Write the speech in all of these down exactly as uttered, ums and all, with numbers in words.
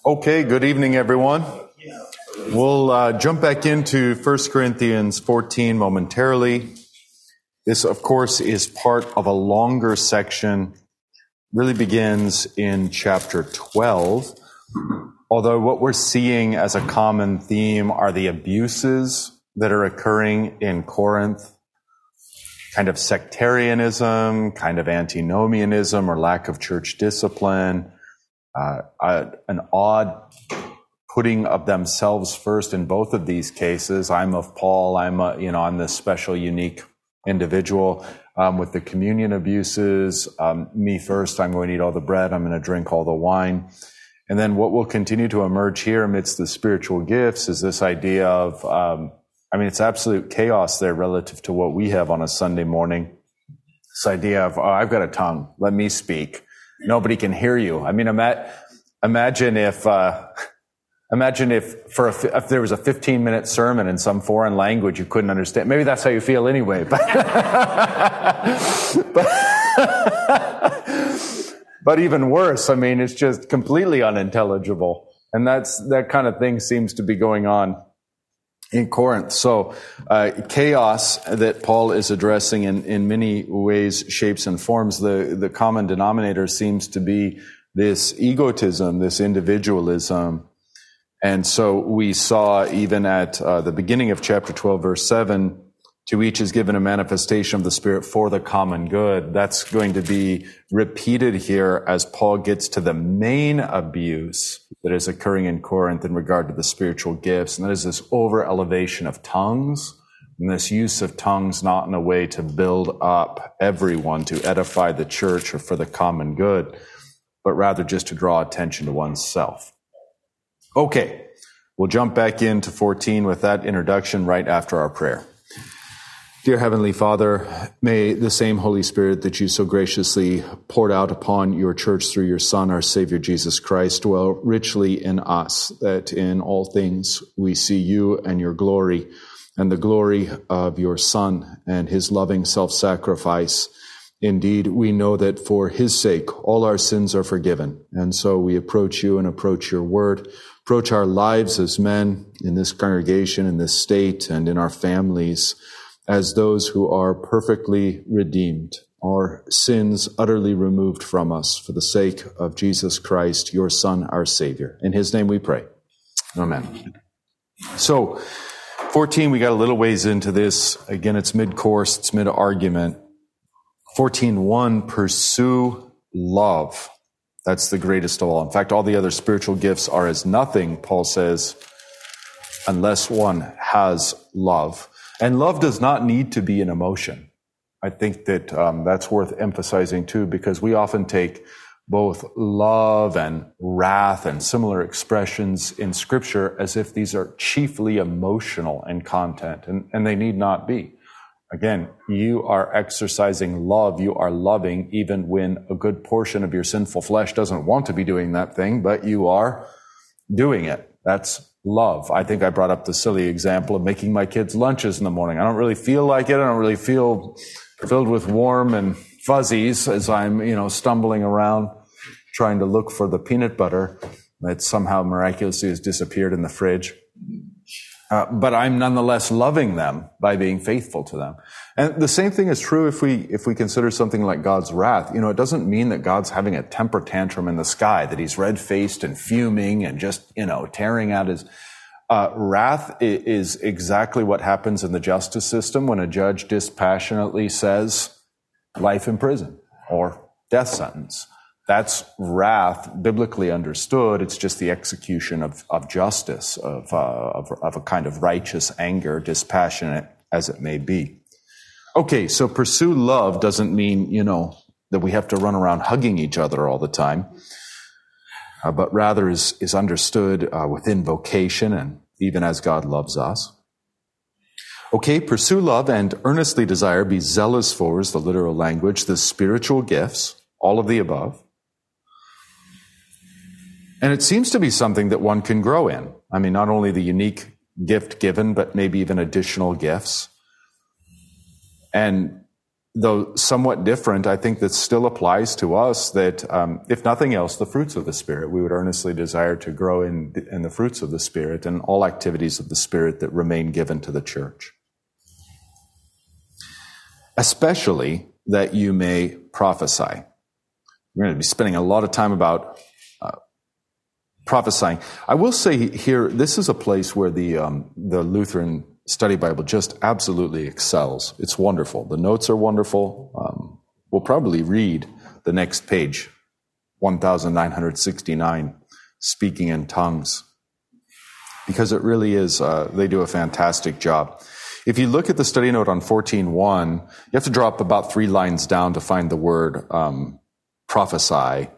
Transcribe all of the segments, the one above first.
Okay, good evening, everyone. We'll uh, jump back into First Corinthians fourteen momentarily. This, of course, is part of a longer section, really begins in chapter twelve. Although what we're seeing as a common theme are the abuses that are occurring in Corinth, kind of sectarianism, kind of antinomianism or lack of church discipline, uh, uh, an odd putting of themselves first in both of these cases. I'm of Paul. I'm, a, you know, I'm this special, unique individual. Um, with the communion abuses, um, me first. I'm going to eat all the bread. I'm going to drink all the wine. And then what will continue to emerge here amidst the spiritual gifts is this idea of, um, I mean, it's absolute chaos there relative to what we have on a Sunday morning. This idea of, oh, I've got a tongue. Let me speak. Nobody can hear you. I mean, ima- imagine if, uh, imagine if for a, if there was a fifteen minute sermon in some foreign language you couldn't understand. Maybe that's how you feel anyway, but, but, but even worse, I mean, it's just completely unintelligible. And that's, that kind of thing seems to be going on in Corinth. So, uh, chaos that Paul is addressing in, in many ways, shapes, and forms. The, the common denominator seems to be this egotism, this individualism. And so we saw even at uh, the beginning of chapter twelve, verse seven, to each is given a manifestation of the Spirit for the common good. That's going to be repeated here as Paul gets to the main abuse that is occurring in Corinth in regard to the spiritual gifts. And that is this over-elevation of tongues, and this use of tongues not in a way to build up everyone, to edify the church or for the common good, but rather just to draw attention to oneself. Okay, we'll jump back into fourteen with that introduction right after our prayer. Dear Heavenly Father, may the same Holy Spirit that you so graciously poured out upon your church through your Son, our Savior Jesus Christ, dwell richly in us, that in all things we see you and your glory, and the glory of your Son and his loving self-sacrifice. Indeed, we know that for his sake, all our sins are forgiven. And so we approach you and approach your word, approach our lives as men in this congregation, in this state, and in our families, as those who are perfectly redeemed, our sins utterly removed from us for the sake of Jesus Christ, your Son, our Savior. In his name we pray. Amen. So, fourteen, we got a little ways into this. Again, it's mid-course, it's mid-argument. fourteen one, pursue love. That's the greatest of all. In fact, all the other spiritual gifts are as nothing, Paul says, unless one has love. And love does not need to be an emotion. I think that um, that's worth emphasizing too, because we often take both love and wrath and similar expressions in Scripture as if these are chiefly emotional in content, and, and they need not be. Again, you are exercising love. You are loving even when a good portion of your sinful flesh doesn't want to be doing that thing, but you are doing it. That's love. I think I brought up the silly example of making my kids lunches in the morning. I don't really feel like it. I don't really feel filled with warm and fuzzies as I'm, you know, stumbling around trying to look for the peanut butter that somehow miraculously has disappeared in the fridge. Uh, but I'm nonetheless loving them by being faithful to them. And the same thing is true if we, if we consider something like God's wrath. You know, it doesn't mean that God's having a temper tantrum in the sky, that he's red-faced and fuming and just, you know, tearing out his, uh, wrath is exactly what happens in the justice system when a judge dispassionately says life in prison or death sentence. That's wrath, biblically understood. It's just the execution of, of justice, of, uh, of, of a kind of righteous anger, dispassionate as it may be. Okay, so pursue love doesn't mean, you know, that we have to run around hugging each other all the time, uh, but rather is, is understood uh, within vocation and even as God loves us. Okay, pursue love and earnestly desire, be zealous for, is the literal language, the spiritual gifts, all of the above. And it seems to be something that one can grow in. I mean, not only the unique gift given, but maybe even additional gifts. And though somewhat different, I think that still applies to us, that um, if nothing else, the fruits of the Spirit. We would earnestly desire to grow in, in the fruits of the Spirit and all activities of the Spirit that remain given to the church. Especially that you may prophesy. We're going to be spending a lot of time about uh, prophesying. I will say here, this is a place where the um, the Lutheran Study Bible just absolutely excels. It's wonderful. The notes are wonderful. Um, we'll probably read the next page, one thousand nine hundred sixty-nine, Speaking in Tongues, because it really is, uh, they do a fantastic job. If you look at the study note on fourteen one, you have to drop about three lines down to find the word um, prophesy.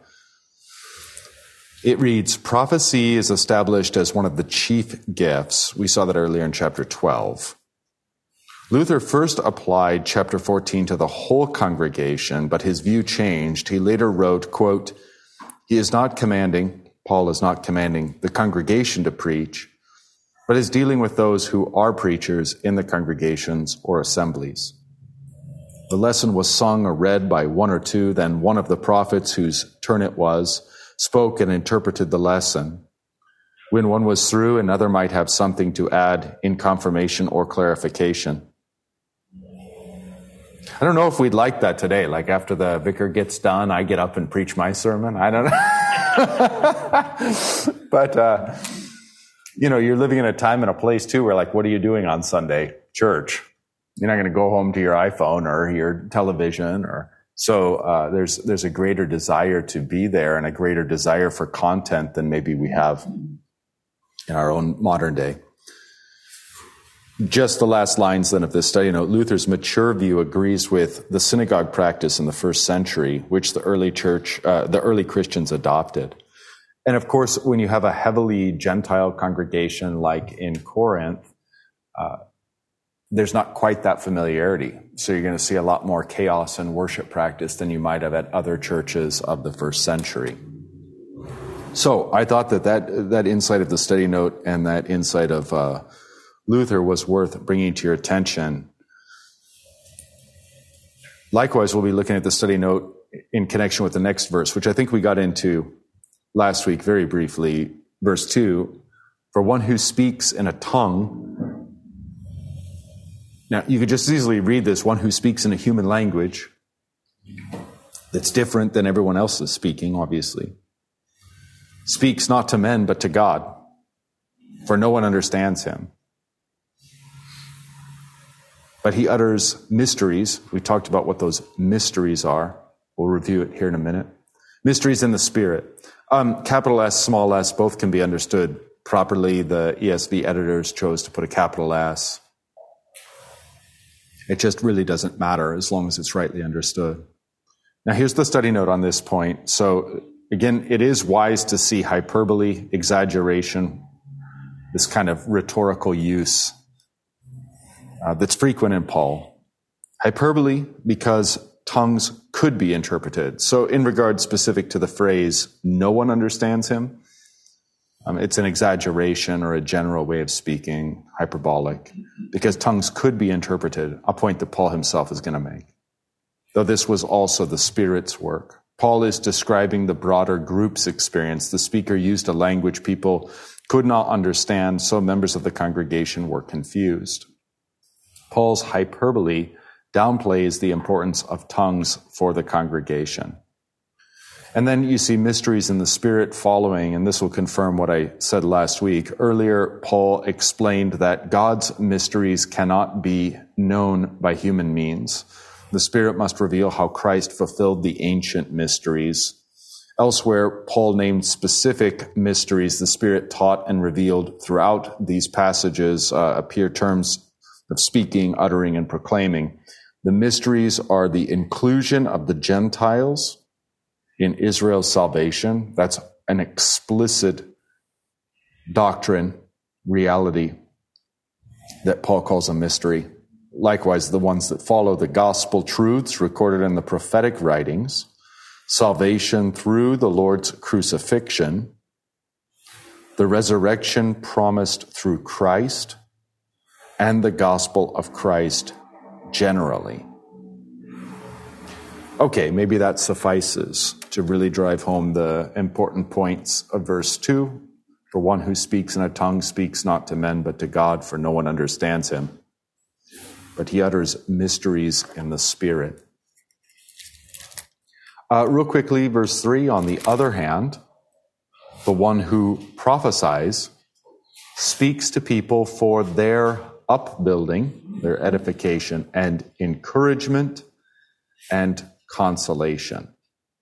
It reads, prophecy is established as one of the chief gifts. We saw that earlier in chapter twelve. Luther first applied chapter fourteen to the whole congregation, but his view changed. He later wrote, quote, he is not commanding, Paul is not commanding the congregation to preach, but is dealing with those who are preachers in the congregations or assemblies. The lesson was sung or read by one or two, then one of the prophets whose turn it was spoke and interpreted the lesson. When one was through, another might have something to add in confirmation or clarification. I don't know if we'd like that today. Like after the vicar gets done, I get up and preach my sermon. I don't know. But, uh, you know, you're living in a time and a place too where like, what are you doing on Sunday? Church. You're not going to go home to your iPhone or your television or So uh, there's there's a greater desire to be there and a greater desire for content than maybe we have in our own modern day. Just the last lines then of this study note, Luther's mature view agrees with the synagogue practice in the first century, which the early church, uh, the early Christians adopted. And of course, when you have a heavily Gentile congregation like in Corinth, uh, there's not quite that familiarity. So you're going to see a lot more chaos and worship practice than you might have at other churches of the first century. So I thought that that, that insight of the study note and that insight of uh, Luther was worth bringing to your attention. Likewise, we'll be looking at the study note in connection with the next verse, which I think we got into last week very briefly. Verse two, for one who speaks in a tongue. Now, you could just easily read this, one who speaks in a human language that's different than everyone else is speaking, obviously. Speaks not to men, but to God, for no one understands him. But he utters mysteries. We talked about what those mysteries are. We'll review it here in a minute. Mysteries in the Spirit. Um, capital S, small s, both can be understood properly. The E S V editors chose to put a capital S. It just really doesn't matter as long as it's rightly understood. Now, here's the study note on this point. So, again, it is wise to see hyperbole, exaggeration, this kind of rhetorical use uh, that's frequent in Paul. Hyperbole because tongues could be interpreted. So, in regard specific to the phrase, no one understands him, Um, it's an exaggeration or a general way of speaking, hyperbolic, because tongues could be interpreted, a point that Paul himself is going to make. Though this was also the Spirit's work. Paul is describing the broader group's experience. The speaker used a language people could not understand, so members of the congregation were confused. Paul's hyperbole downplays the importance of tongues for the congregation. And then you see mysteries in the Spirit following, and this will confirm what I said last week. Earlier, Paul explained that God's mysteries cannot be known by human means. The Spirit must reveal how Christ fulfilled the ancient mysteries. Elsewhere, Paul named specific mysteries the Spirit taught and revealed. Throughout these passages uh, appear terms of speaking, uttering, and proclaiming. The mysteries are the inclusion of the Gentiles in Israel's salvation. That's an explicit doctrine, reality that Paul calls a mystery. Likewise, the ones that follow the gospel truths recorded in the prophetic writings, salvation through the Lord's crucifixion, the resurrection promised through Christ, and the gospel of Christ generally. Okay, maybe that suffices to really drive home the important points of verse two. For one who speaks in a tongue speaks not to men, but to God, for no one understands him. But he utters mysteries in the Spirit. Uh, real quickly, verse three, on the other hand, the one who prophesies speaks to people for their upbuilding, their edification, and encouragement and consolation.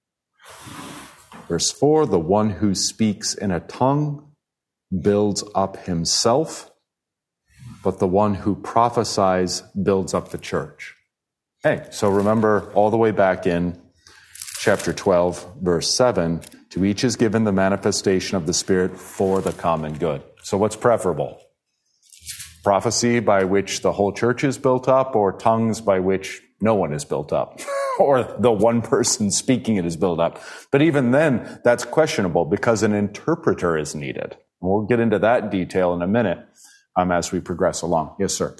Verse four, the one who speaks in a tongue builds up himself, but the one who prophesies builds up the church. Hey, so remember all the way back in chapter twelve, verse seven, to each is given the manifestation of the Spirit for the common good. So what's preferable? Prophecy by which the whole church is built up, or tongues by which no one is built up, or the one person speaking it is built up? But even then, that's questionable because an interpreter is needed. We'll get into that detail in a minute um, as we progress along. Yes, sir.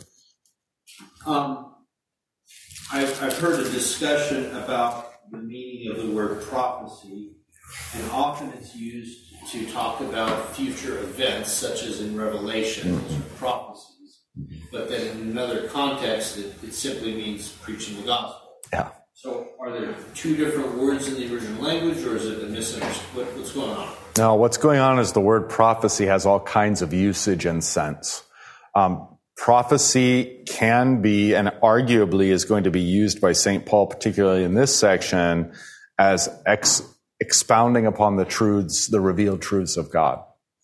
Um, I've, I've heard a discussion about the meaning of the word prophecy, and often it's used to talk about future events, such as in Revelation, mm-hmm. those are prophecies. But then in another context, it, it simply means preaching the gospel. Yeah. So are there two different words in the original language, or is it a misunderstanding? What, what's going on? No, what's going on is the word prophecy has all kinds of usage and sense. Um, prophecy can be, and arguably is going to be used by Saint Paul, particularly in this section, as ex- expounding upon the truths, the revealed truths of God.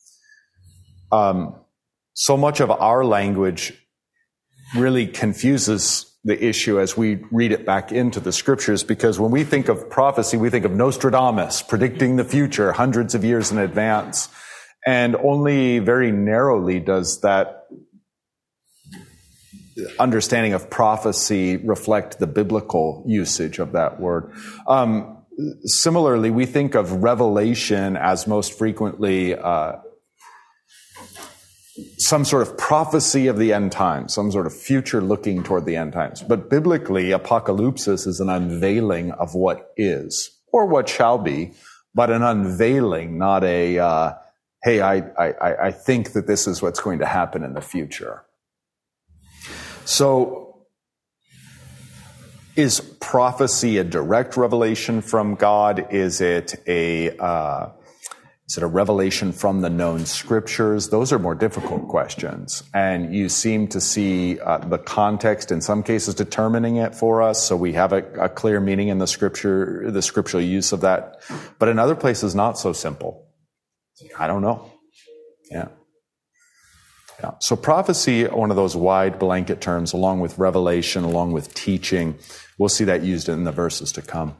Um, so much of our language really confuses the issue as we read it back into the scriptures, because when we think of prophecy, we think of Nostradamus predicting the future hundreds of years in advance. And only very narrowly does that understanding of prophecy reflect the biblical usage of that word. Um, similarly, we think of revelation as most frequently uh, some sort of prophecy of the end times, some sort of future looking toward the end times. But biblically, apocalypsis is an unveiling of what is, or what shall be, but an unveiling, not a, uh, hey, I, I, I think that this is what's going to happen in the future. So, is prophecy a direct revelation from God? Is it a, uh, Is it a revelation from the known scriptures? Those are more difficult questions. And you seem to see uh, the context in some cases determining it for us. So we have a, a clear meaning in the scripture, the scriptural use of that. But in other places, not so simple. I don't know. Yeah. Yeah. So prophecy, one of those wide blanket terms, along with revelation, along with teaching. We'll see that used in the verses to come.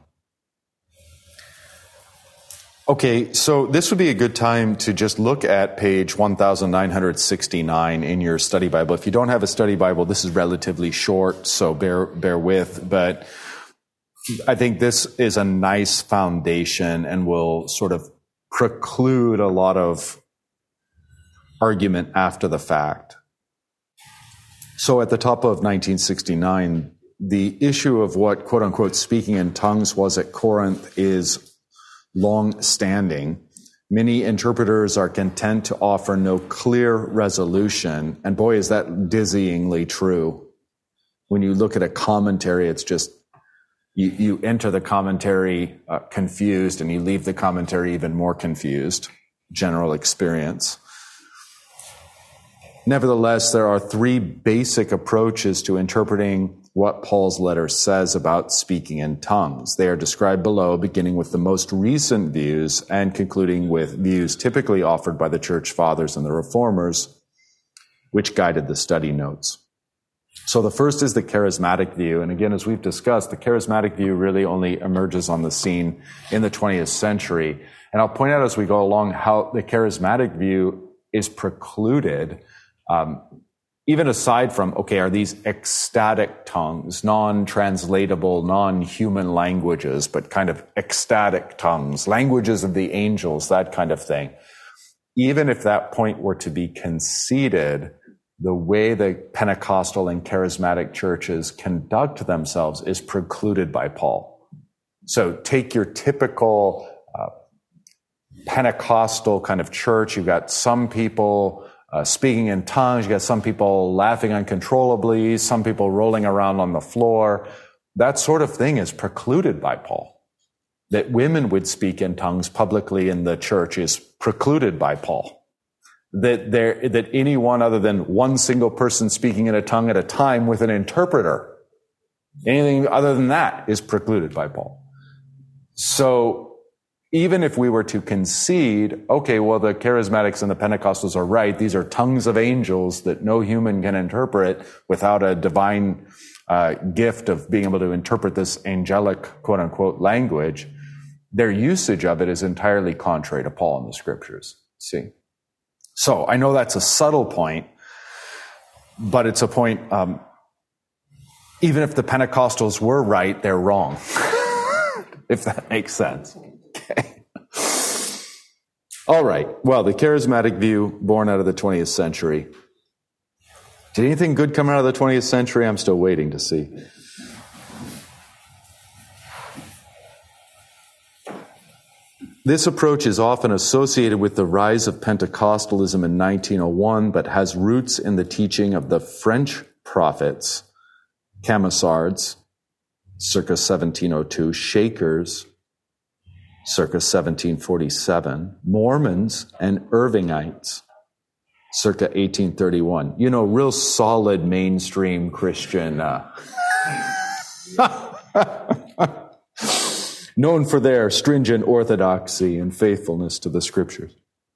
Okay, so this would be a good time to just look at page nineteen sixty-nine in your study Bible. If you don't have a study Bible, this is relatively short, so bear bear with. But I think this is a nice foundation and will sort of preclude a lot of argument after the fact. So at the top of nineteen sixty-nine, the issue of what, quote unquote, speaking in tongues was at Corinth is long-standing. Many interpreters are content to offer no clear resolution. And boy, is that dizzyingly true. When you look at a commentary, it's just, you, you enter the commentary uh, confused and you leave the commentary even more confused. General experience. Nevertheless, there are three basic approaches to interpreting what Paul's letter says about speaking in tongues. They are described below, beginning with the most recent views and concluding with views typically offered by the church fathers and the reformers, which guided the study notes. So the first is the charismatic view. And again, as we've discussed, the charismatic view really only emerges on the scene in the twentieth century. And I'll point out as we go along how the charismatic view is precluded, um, even aside from, okay, are these ecstatic tongues, non-translatable, non-human languages, but kind of ecstatic tongues, languages of the angels, that kind of thing. Even if that point were to be conceded, the way the Pentecostal and charismatic churches conduct themselves is precluded by Paul. So take your typical uh, Pentecostal kind of church. You've got some people uh, speaking in tongues. You've got some people laughing uncontrollably, some people rolling around on the floor. That sort of thing is precluded by Paul. That women would speak in tongues publicly in the church is precluded by Paul. That there, that anyone other than one single person speaking in a tongue at a time with an interpreter, anything other than that is precluded by Paul. So even if we were to concede, okay, well, the charismatics and the Pentecostals are right. These are tongues of angels that no human can interpret without a divine uh, gift of being able to interpret this angelic, quote unquote, language. Their usage of it is entirely contrary to Paul in the scriptures. See? So I know that's a subtle point, but it's a point, um, even if the Pentecostals were right, they're wrong. If that makes sense. Okay. All right. Well, the charismatic view born out of the twentieth century. Did anything good come out of the twentieth century? I'm still waiting to see. This approach is often associated with the rise of Pentecostalism in nineteen oh one, but has roots in the teaching of the French prophets, Camisards, circa seventeen oh two, Shakers, circa seventeen forty-seven, Mormons and Irvingites, circa eighteen thirty-one. You know, real solid mainstream Christian, uh, known for their stringent orthodoxy and faithfulness to the scriptures.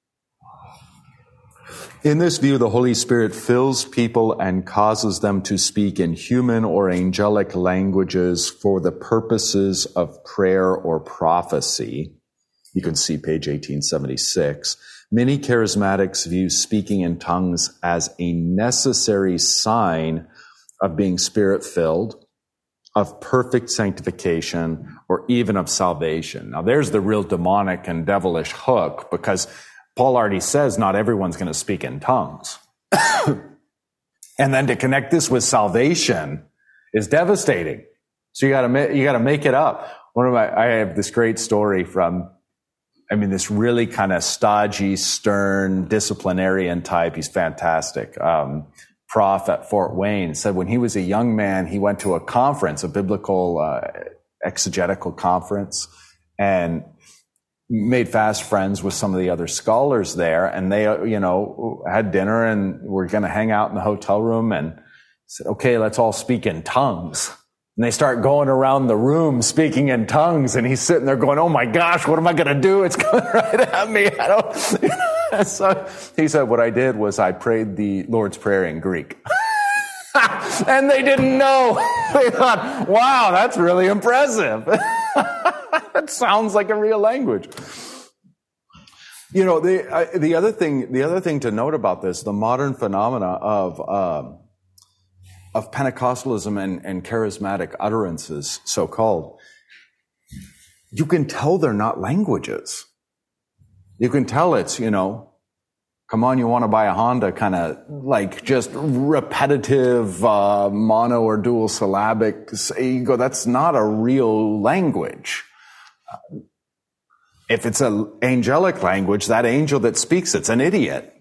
In this view, the Holy Spirit fills people and causes them to speak in human or angelic languages for the purposes of prayer or prophecy. You can see page eighteen seventy-six. Many charismatics view speaking in tongues as a necessary sign of being spirit-filled, of perfect sanctification, or even of salvation. Now, there's the real demonic and devilish hook, because Paul already says not everyone's going to speak in tongues. And then to connect this with salvation is devastating. So you got to you got to make it up. One of my I have this great story from, I mean, this really kind of stodgy, stern, disciplinarian type. He's fantastic. Um, prof at Fort Wayne said when he was a young man, he went to a conference, a biblical uh, exegetical conference, and made fast friends with some of the other scholars there. And they, you know, had dinner and were going to hang out in the hotel room, and said, okay, let's all speak in tongues. And they start going around the room speaking in tongues, and he's sitting there going, oh my gosh, what am I going to do? It's coming right at me. I don't, you know? So he said, what I did was I prayed the Lord's Prayer in Greek. And they didn't know. They thought, wow, that's really impressive. That sounds like a real language. You know, the uh, the other thing the other thing to note about this, the modern phenomena of um, of Pentecostalism and, and charismatic utterances, so-called, you can tell they're not languages. You can tell it's, you know, come on, you want to buy a Honda, kind of like just repetitive uh, mono or dual syllabic. You go, that's not a real language. If it's an angelic language, that angel that speaks it's an idiot.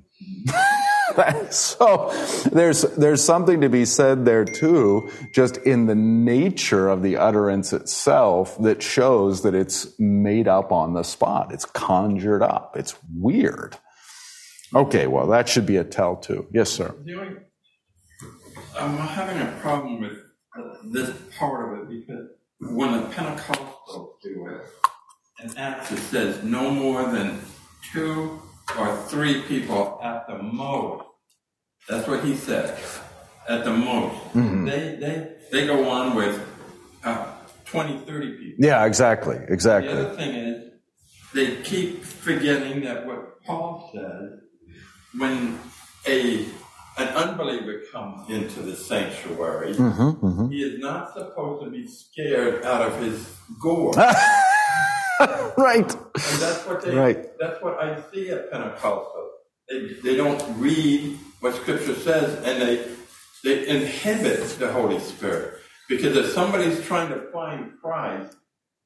So there's there's something to be said there too, just in the nature of the utterance itself, that shows that it's made up on the spot. It's conjured up. It's weird. Okay, well, that should be a tell too. Yes, sir. I'm having a problem with this part of it, because when the Pentecostals do it, in Acts it says no more than two or three people at the most. That's what he said, at the most. Mm-hmm. They they they go on with uh, twenty, thirty people. Yeah, exactly, exactly. The other thing is, they keep forgetting that what Paul says, when a an unbeliever comes into the sanctuary, mm-hmm, mm-hmm. he is not supposed to be scared out of his gourd. Right. And that's what they. Right. That's what I see at Pentecostal. They they don't read what Scripture says, and they they inhibit the Holy Spirit, because if somebody's trying to find Christ,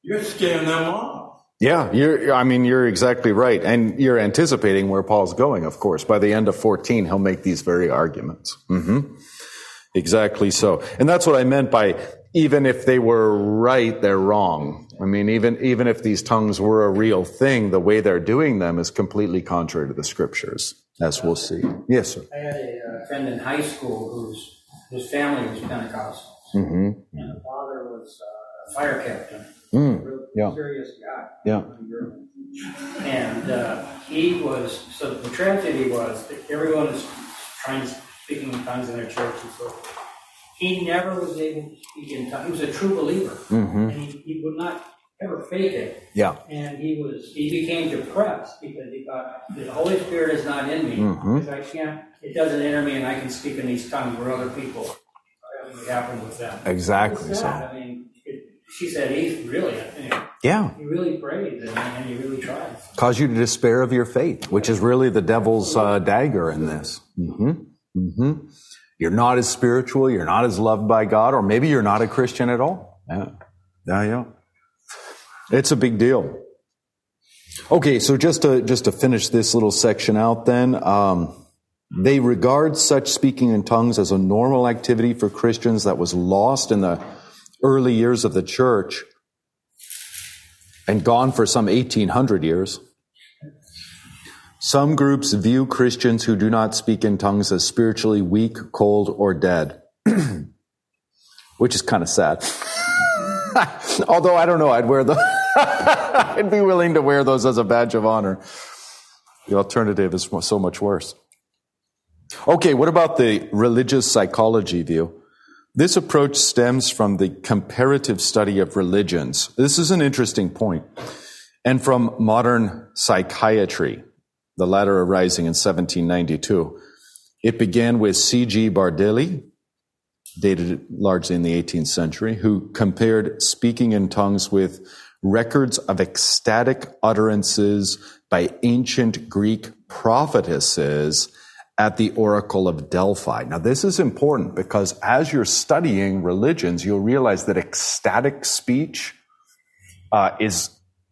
You're scaring them off. Yeah, you're, I mean, you're exactly right. And you're anticipating where Paul's going, of course. By the end of fourteen, he'll make these very arguments. Mm-hmm. Exactly so. And that's what I meant by even if they were right, they're wrong. I mean, even, even if these tongues were a real thing, the way they're doing them is completely contrary to the scriptures, as we'll see. Yes, sir. I had a uh, friend in high school whose his family was Pentecostal. Mm-hmm. And the father was uh, a fire captain. Mm, a real yeah. serious guy. Yeah. And uh, he was, so the tragedy was that everyone is trying to speaking in tongues in their church and so forth. He never was able to speak in tongues. He was a true believer. Mm-hmm. And he, he would not ever fake it. Yeah. And he was he became depressed because he thought, the Holy Spirit is not in me. Mm-hmm. Because I can't, it doesn't enter me and I can speak in these tongues where other people, what happened with them. Exactly so. I mean, it, she said he really, you know, Yeah. he really prayed and, and he really tried. Cause you to despair of your faith, which is really the devil's uh, dagger in this. Mm-hmm. Mm-hmm. You're not as spiritual, you're not as loved by God, or maybe you're not a Christian at all. Yeah. Yeah, yeah. It's a big deal. Okay, so just to just to finish this little section out then, um, they regard such speaking in tongues as a normal activity for Christians that was lost in the early years of the church and gone for some eighteen hundred years. Some groups view Christians who do not speak in tongues as spiritually weak, cold, or dead, which is kind of sad. Although I don't know, I'd wear the, I'd be willing to wear those as a badge of honor. The alternative is so much worse. Okay, what about the religious psychology view? This approach stems from the comparative study of religions. This is an interesting point. And from modern psychiatry, the latter arising in seventeen ninety-two. It began with C G Bardelli, dated largely in the eighteenth century, who compared speaking in tongues with records of ecstatic utterances by ancient Greek prophetesses at the Oracle of Delphi. Now, this is important because as you're studying religions, you'll realize that ecstatic speech uh, is,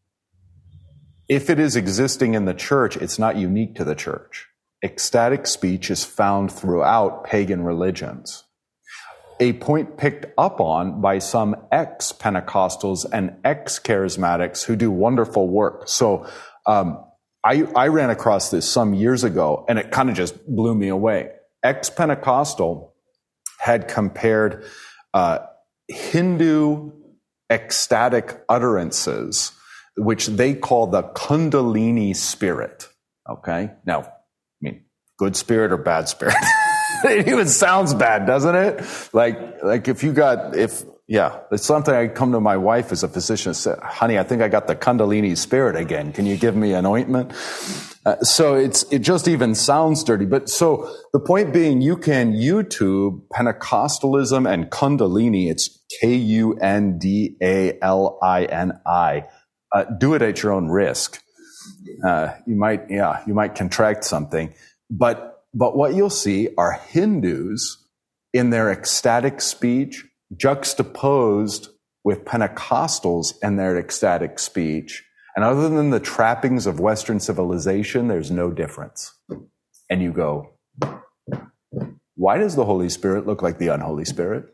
if it is existing in the church, it's not unique to the church. Ecstatic speech is found throughout pagan religions. A point picked up on by some ex-Pentecostals and ex-charismatics who do wonderful work. So um, I, I ran across this some years ago, and it kind of just blew me away. Ex-Pentecostal had compared uh, Hindu ecstatic utterances, which they call the Kundalini spirit. Okay? Now, I mean, good spirit or bad spirit? It even sounds bad, doesn't it? Like, like if you got, if, yeah, it's something I come to my wife as a physician and say, honey, I think I got the Kundalini spirit again. Can you give me an ointment? Uh, so it's, it just even sounds dirty. But so the point being, you can YouTube Pentecostalism and Kundalini. It's K U N D A L I N I. Uh, do it at your own risk. Uh, you might, yeah, you might contract something. But, but what you'll see are Hindus in their ecstatic speech juxtaposed with Pentecostals in their ecstatic speech. And other than the trappings of Western civilization, there's no difference. And you go, why does the Holy Spirit look like the unholy Spirit?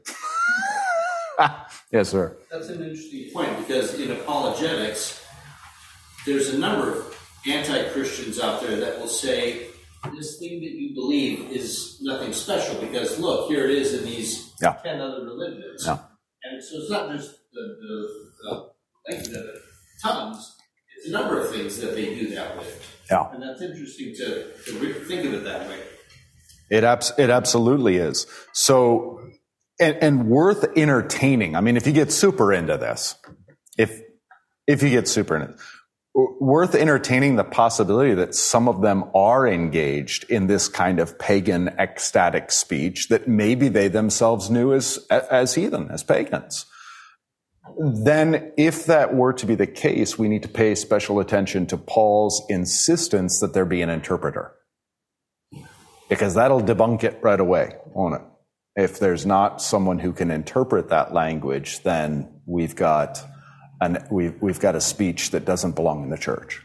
Yes, sir. That's an interesting point, because in apologetics, there's a number of anti-Christians out there that will say, this thing that you believe is nothing special, because look, here it is in these yeah. ten other religions. Yeah. And so it's not just the, the, the, the tongues, it's a number of things that they do that with. Yeah. And that's interesting to, to re- think of it that way. It, abs- it absolutely is. So, and, and worth entertaining. I mean, if you get super into this, if, if you get super into it, worth entertaining the possibility that some of them are engaged in this kind of pagan ecstatic speech that maybe they themselves knew as, as heathen, as pagans. Then if that were to be the case, we need to pay special attention to Paul's insistence that there be an interpreter. Because that'll debunk it right away, won't it? If there's not someone who can interpret that language, then we've got and we've, we've got a speech that doesn't belong in the church.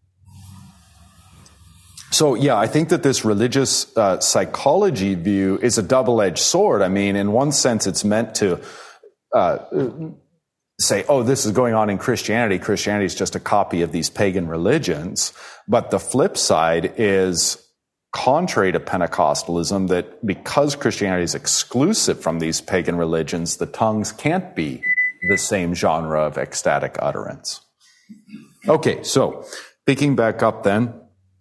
So, yeah, I think that this religious uh, psychology view is a double-edged sword. I mean, in one sense, it's meant to uh, say, oh, this is going on in Christianity. Christianity is just a copy of these pagan religions. But the flip side is contrary to Pentecostalism, that because Christianity is exclusive from these pagan religions, the tongues can't be the same genre of ecstatic utterance. Okay, so picking back up then,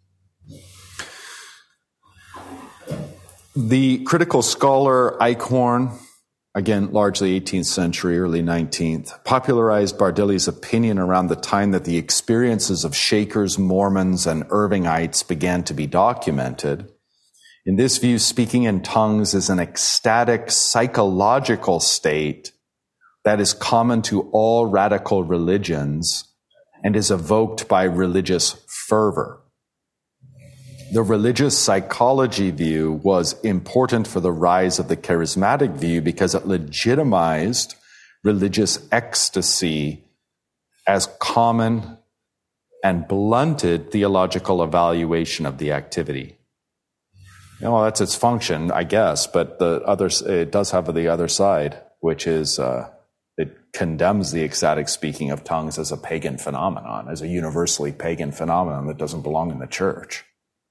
the critical scholar Eichhorn, again, largely eighteenth century, early nineteenth, popularized Bardili's opinion around the time that the experiences of Shakers, Mormons, and Irvingites began to be documented. In this view, speaking in tongues is an ecstatic psychological state that is common to all radical religions and is evoked by religious fervor. The religious psychology view was important for the rise of the charismatic view because it legitimized religious ecstasy as common and blunted theological evaluation of the activity. You know, well, that's its function, I guess, but the other, it does have the other side, which is uh, it condemns the ecstatic speaking of tongues as a pagan phenomenon, as a universally pagan phenomenon that doesn't belong in the church.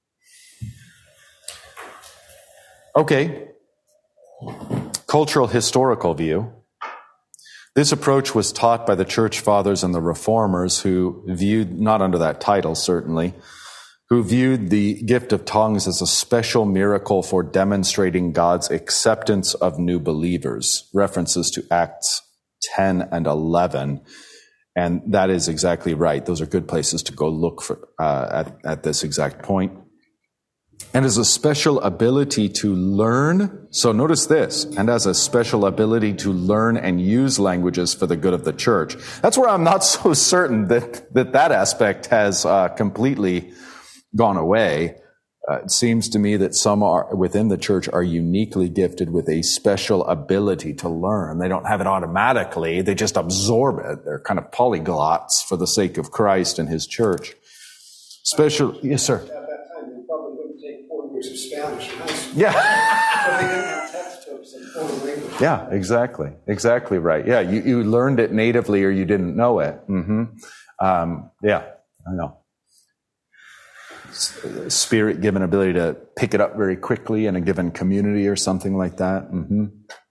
Okay, cultural historical view. This approach was taught by the church fathers and the reformers who viewed, not under that title certainly, who viewed the gift of tongues as a special miracle for demonstrating God's acceptance of new believers. References to Acts ten and eleven. And that is exactly right. Those are good places to go look for uh, at, at this exact point. And as a special ability to learn, so notice this, and as a special ability to learn and use languages for the good of the church. That's where I'm not so certain that that, that aspect has uh, completely gone away. Uh, it seems to me that some are within the church are uniquely gifted with a special ability to learn. They don't have it automatically. They just absorb it. They're kind of polyglots for the sake of Christ and his church. Special, yes, sir. Of Spanish in high school. Yeah. But they didn't have textbooks in foreign language. Yeah, exactly. Exactly right. Yeah, you, you learned it natively or you didn't know it. Mm-hmm. Um, yeah, I know. Spirit-given ability to pick it up very quickly in a given community or something like that. Mm-hmm.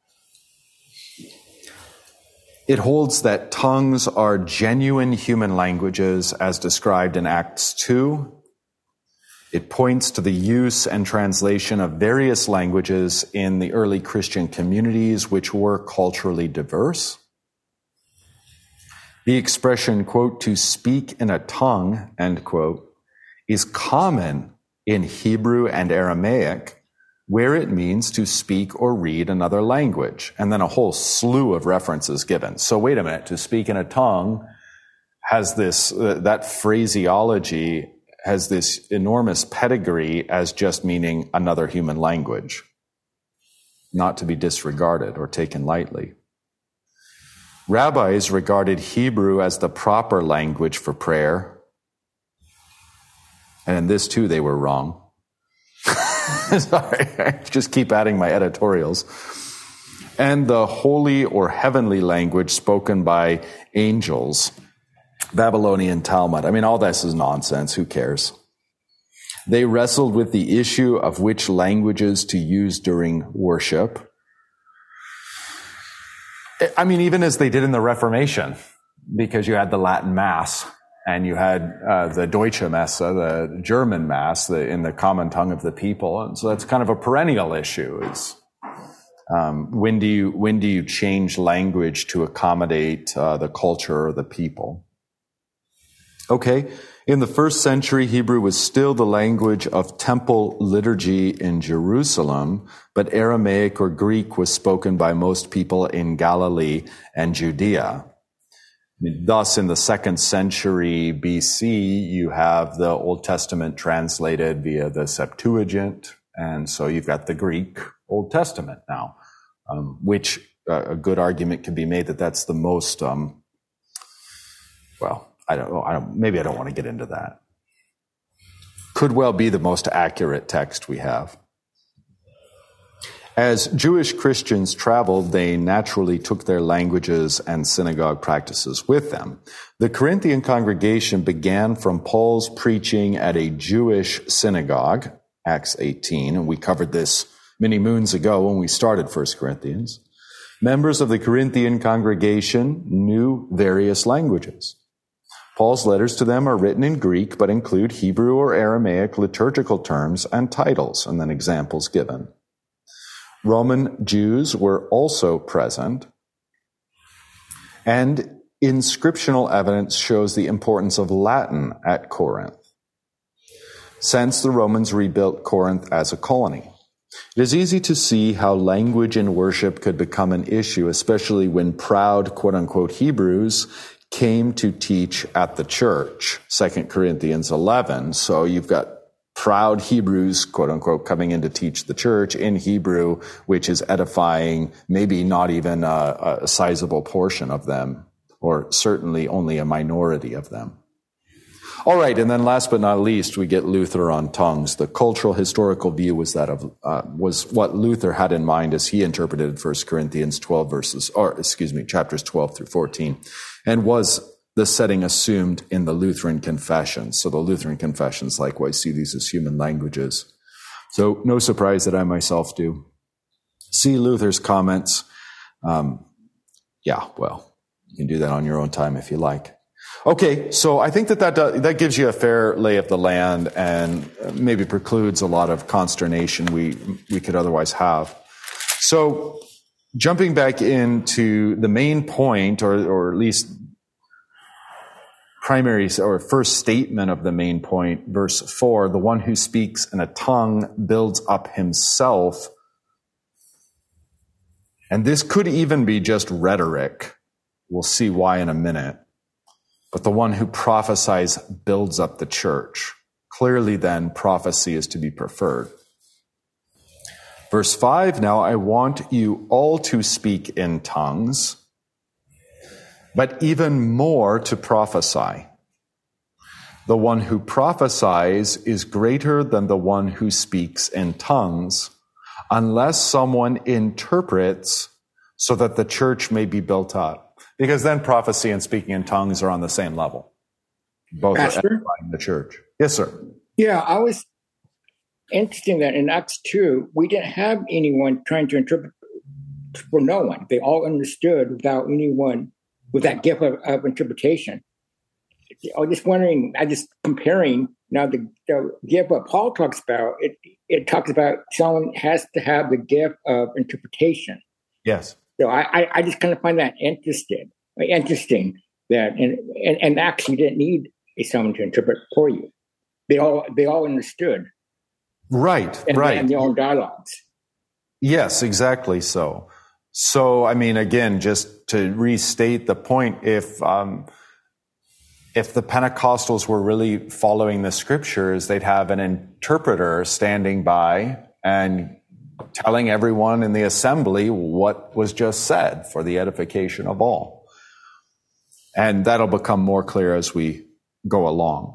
It holds that tongues are genuine human languages as described in Acts two. It points to the use and translation of various languages in the early Christian communities, which were culturally diverse. The expression, quote, to speak in a tongue, end quote, is common in Hebrew and Aramaic, where it means to speak or read another language. And then a whole slew of references given. So wait a minute, to speak in a tongue has this, uh, that phraseology has this enormous pedigree as just meaning another human language, not to be disregarded or taken lightly. Rabbis regarded Hebrew as the proper language for prayer, and in this too they were wrong. Sorry, I just keep adding my editorials. And the holy or heavenly language spoken by angels, Babylonian Talmud. I mean, all this is nonsense. Who cares? They wrestled with the issue of which languages to use during worship. I mean, even as they did in the Reformation, because you had the Latin Mass and you had uh, the Deutsche Messe, the German Mass, the, in the common tongue of the people. And so that's kind of a perennial issue. Is um, when do you when do you change language to accommodate uh, the culture or the people? Okay, in the first century, Hebrew was still the language of temple liturgy in Jerusalem, but Aramaic or Greek was spoken by most people in Galilee and Judea. Thus, in the second century B C, you have the Old Testament translated via the Septuagint, and so you've got the Greek Old Testament now, um, which uh, a good argument can be made that that's the most um, well, I don't know. I don't, maybe I don't want to get into that. Could well be the most accurate text we have. As Jewish Christians traveled, they naturally took their languages and synagogue practices with them. The Corinthian congregation began from Paul's preaching at a Jewish synagogue, Acts eighteen, and we covered this many moons ago when we started First Corinthians. Members of the Corinthian congregation knew various languages. Paul's letters to them are written in Greek, but include Hebrew or Aramaic liturgical terms and titles, and then examples given. Roman Jews were also present, and inscriptional evidence shows the importance of Latin at Corinth, since the Romans rebuilt Corinth as a colony. It is easy to see how language in worship could become an issue, especially when proud, quote-unquote, Hebrews came to teach at the church, Second Corinthians eleven. So you've got proud Hebrews, quote unquote, coming in to teach the church in Hebrew, which is edifying maybe not even a, a sizable portion of them, or certainly only a minority of them. All right, and then last but not least, we get Luther on tongues. The cultural historical view was that of uh, was what Luther had in mind as he interpreted First Corinthians twelve verses, or excuse me, chapters twelve through fourteen, and was the setting assumed in the Lutheran confessions. So the Lutheran confessions likewise see these as human languages. So no surprise that I myself do. See Luther's comments. Um, yeah, well, you can do that on your own time if you like. Okay, so I think that that, does, that gives you a fair lay of the land and maybe precludes a lot of consternation we we could otherwise have. So jumping back into the main point, or, or at least primary or first statement of the main point, verse four, the one who speaks in a tongue builds up himself. And this could even be just rhetoric. We'll see why in a minute. But the one who prophesies builds up the church. Clearly then, prophecy is to be preferred. Verse five, now I want you all to speak in tongues, but even more to prophesy. The one who prophesies is greater than the one who speaks in tongues, unless someone interprets so that the church may be built up. Because then prophecy and speaking in tongues are on the same level. Both Pastor? are edifying the church. Yes, sir. Yeah, I was interested that in Acts two, we didn't have anyone trying to interpret for no one. They all understood without anyone with that gift of, of interpretation. I was just wondering, I just comparing now the, the gift what Paul talks about, it, it talks about someone has to have the gift of interpretation. Yes. So I, I, I just kind of find that interested, interesting that, and, and, and actually didn't need someone to interpret for you. They all, they all understood. Right, and, right. And their own dialogues. Yes, exactly so. So, I mean, again, just to restate the point, if, um, if the Pentecostals were really following the scriptures, they'd have an interpreter standing by and telling everyone in the assembly what was just said for the edification of all. And that'll become more clear as we go along.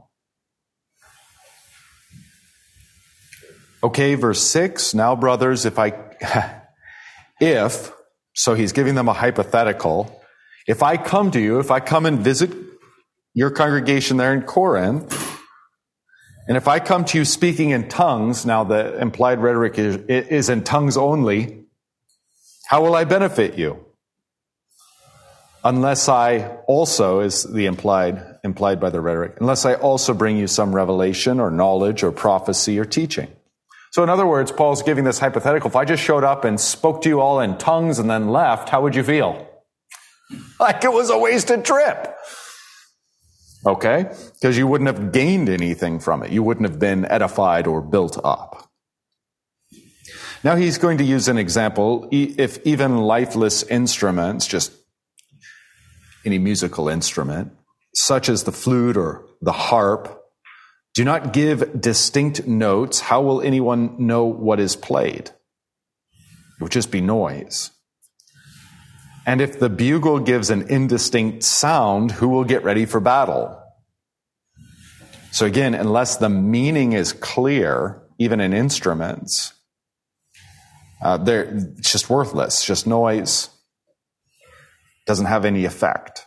Okay, verse six. Now, brothers, if I, if, so he's giving them a hypothetical. If I come to you, if I come and visit your congregation there in Corinth, and if I come to you speaking in tongues, now the implied rhetoric is, is in tongues only, how will I benefit you? Unless I also, is the implied, implied by the rhetoric, unless I also bring you some revelation or knowledge or prophecy or teaching. So in other words, Paul's giving this hypothetical. If I just showed up and spoke to you all in tongues and then left, how would you feel? Like it was a wasted trip. Okay? Because you wouldn't have gained anything from it. You wouldn't have been edified or built up. Now he's going to use an example. If even lifeless instruments, just any musical instrument, such as the flute or the harp, do not give distinct notes, how will anyone know what is played? It would just be noise. And if the bugle gives an indistinct sound, who will get ready for battle? So again, unless the meaning is clear, even in instruments, uh, they're it's just worthless, just noise. Doesn't have any effect.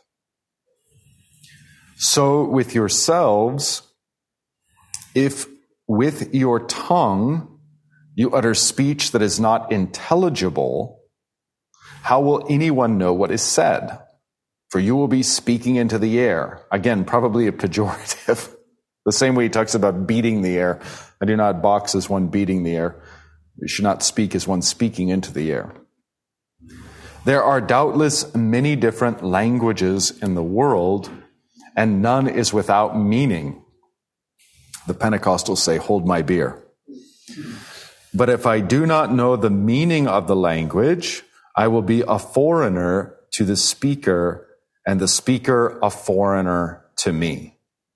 So with yourselves, if with your tongue you utter speech that is not intelligible, how will anyone know what is said? For you will be speaking into the air. Again, probably a pejorative. The same way he talks about beating the air. I do not box as one beating the air. You should not speak as one speaking into the air. There are doubtless many different languages in the world, and none is without meaning. The Pentecostals say, hold my beer. But if I do not know the meaning of the language, I will be a foreigner to the speaker, and the speaker a foreigner to me.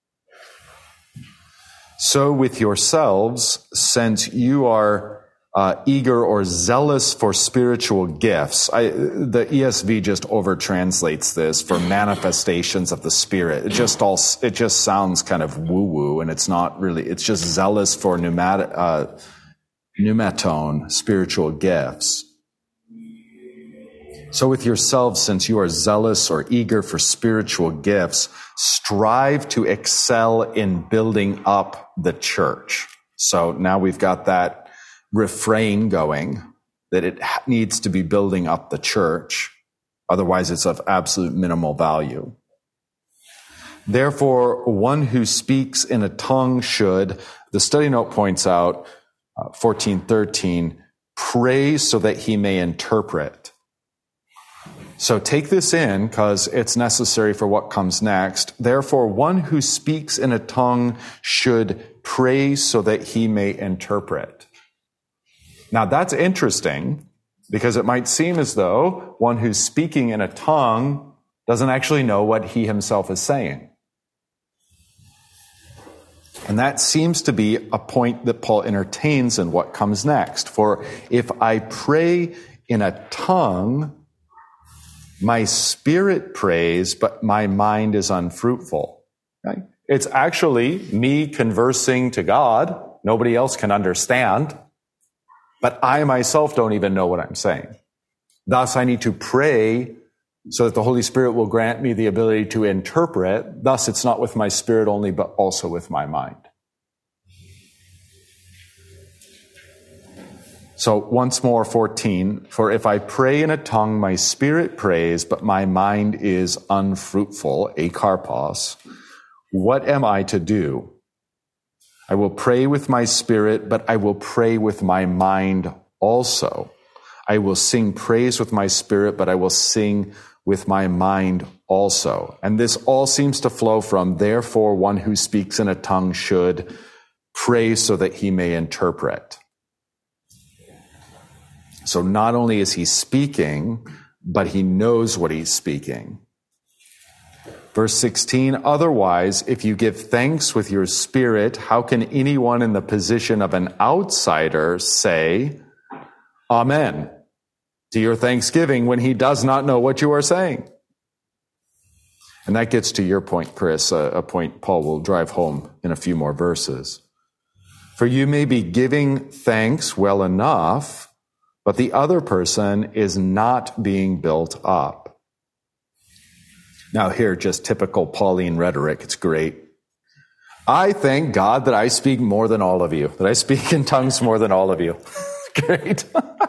So with yourselves, since you are uh, eager or zealous for spiritual gifts, I, the E S V just over-translates this for manifestations of the Spirit. It just all it just sounds kind of woo-woo, and it's not really. It's just zealous for pneumatic, uh, pneumaton, spiritual gifts. So with yourselves, since you are zealous or eager for spiritual gifts, strive to excel in building up the church. So now we've got that refrain going, that it needs to be building up the church. Otherwise, it's of absolute minimal value. Therefore, one who speaks in a tongue should, the study note points out, uh, fourteen thirteen, pray so that he may interpret. So take this in because it's necessary for what comes next. Therefore, one who speaks in a tongue should pray so that he may interpret. Now that's interesting because it might seem as though one who's speaking in a tongue doesn't actually know what he himself is saying. And that seems to be a point that Paul entertains in what comes next. For if I pray in a tongue, my spirit prays, but my mind is unfruitful. Okay? It's actually me conversing to God. Nobody else can understand. But I myself don't even know what I'm saying. Thus, I need to pray so that the Holy Spirit will grant me the ability to interpret. Thus, it's not with my spirit only, but also with my mind. So once more, fourteen, for if I pray in a tongue, my spirit prays, but my mind is unfruitful, akarpos, what am I to do? I will pray with my spirit, but I will pray with my mind also. I will sing praise with my spirit, but I will sing with my mind also. And this all seems to flow from, therefore, one who speaks in a tongue should pray so that he may interpret. So not only is he speaking, but he knows what he's speaking. Verse sixteen, otherwise, if you give thanks with your spirit, how can anyone in the position of an outsider say, Amen, to your thanksgiving when he does not know what you are saying? And that gets to your point, Chris, a, a point Paul will drive home in a few more verses. For you may be giving thanks well enough, but the other person is not being built up. Now here, just typical Pauline rhetoric. It's great. I thank God that I speak more than all of you, that I speak in tongues more than all of you. Great.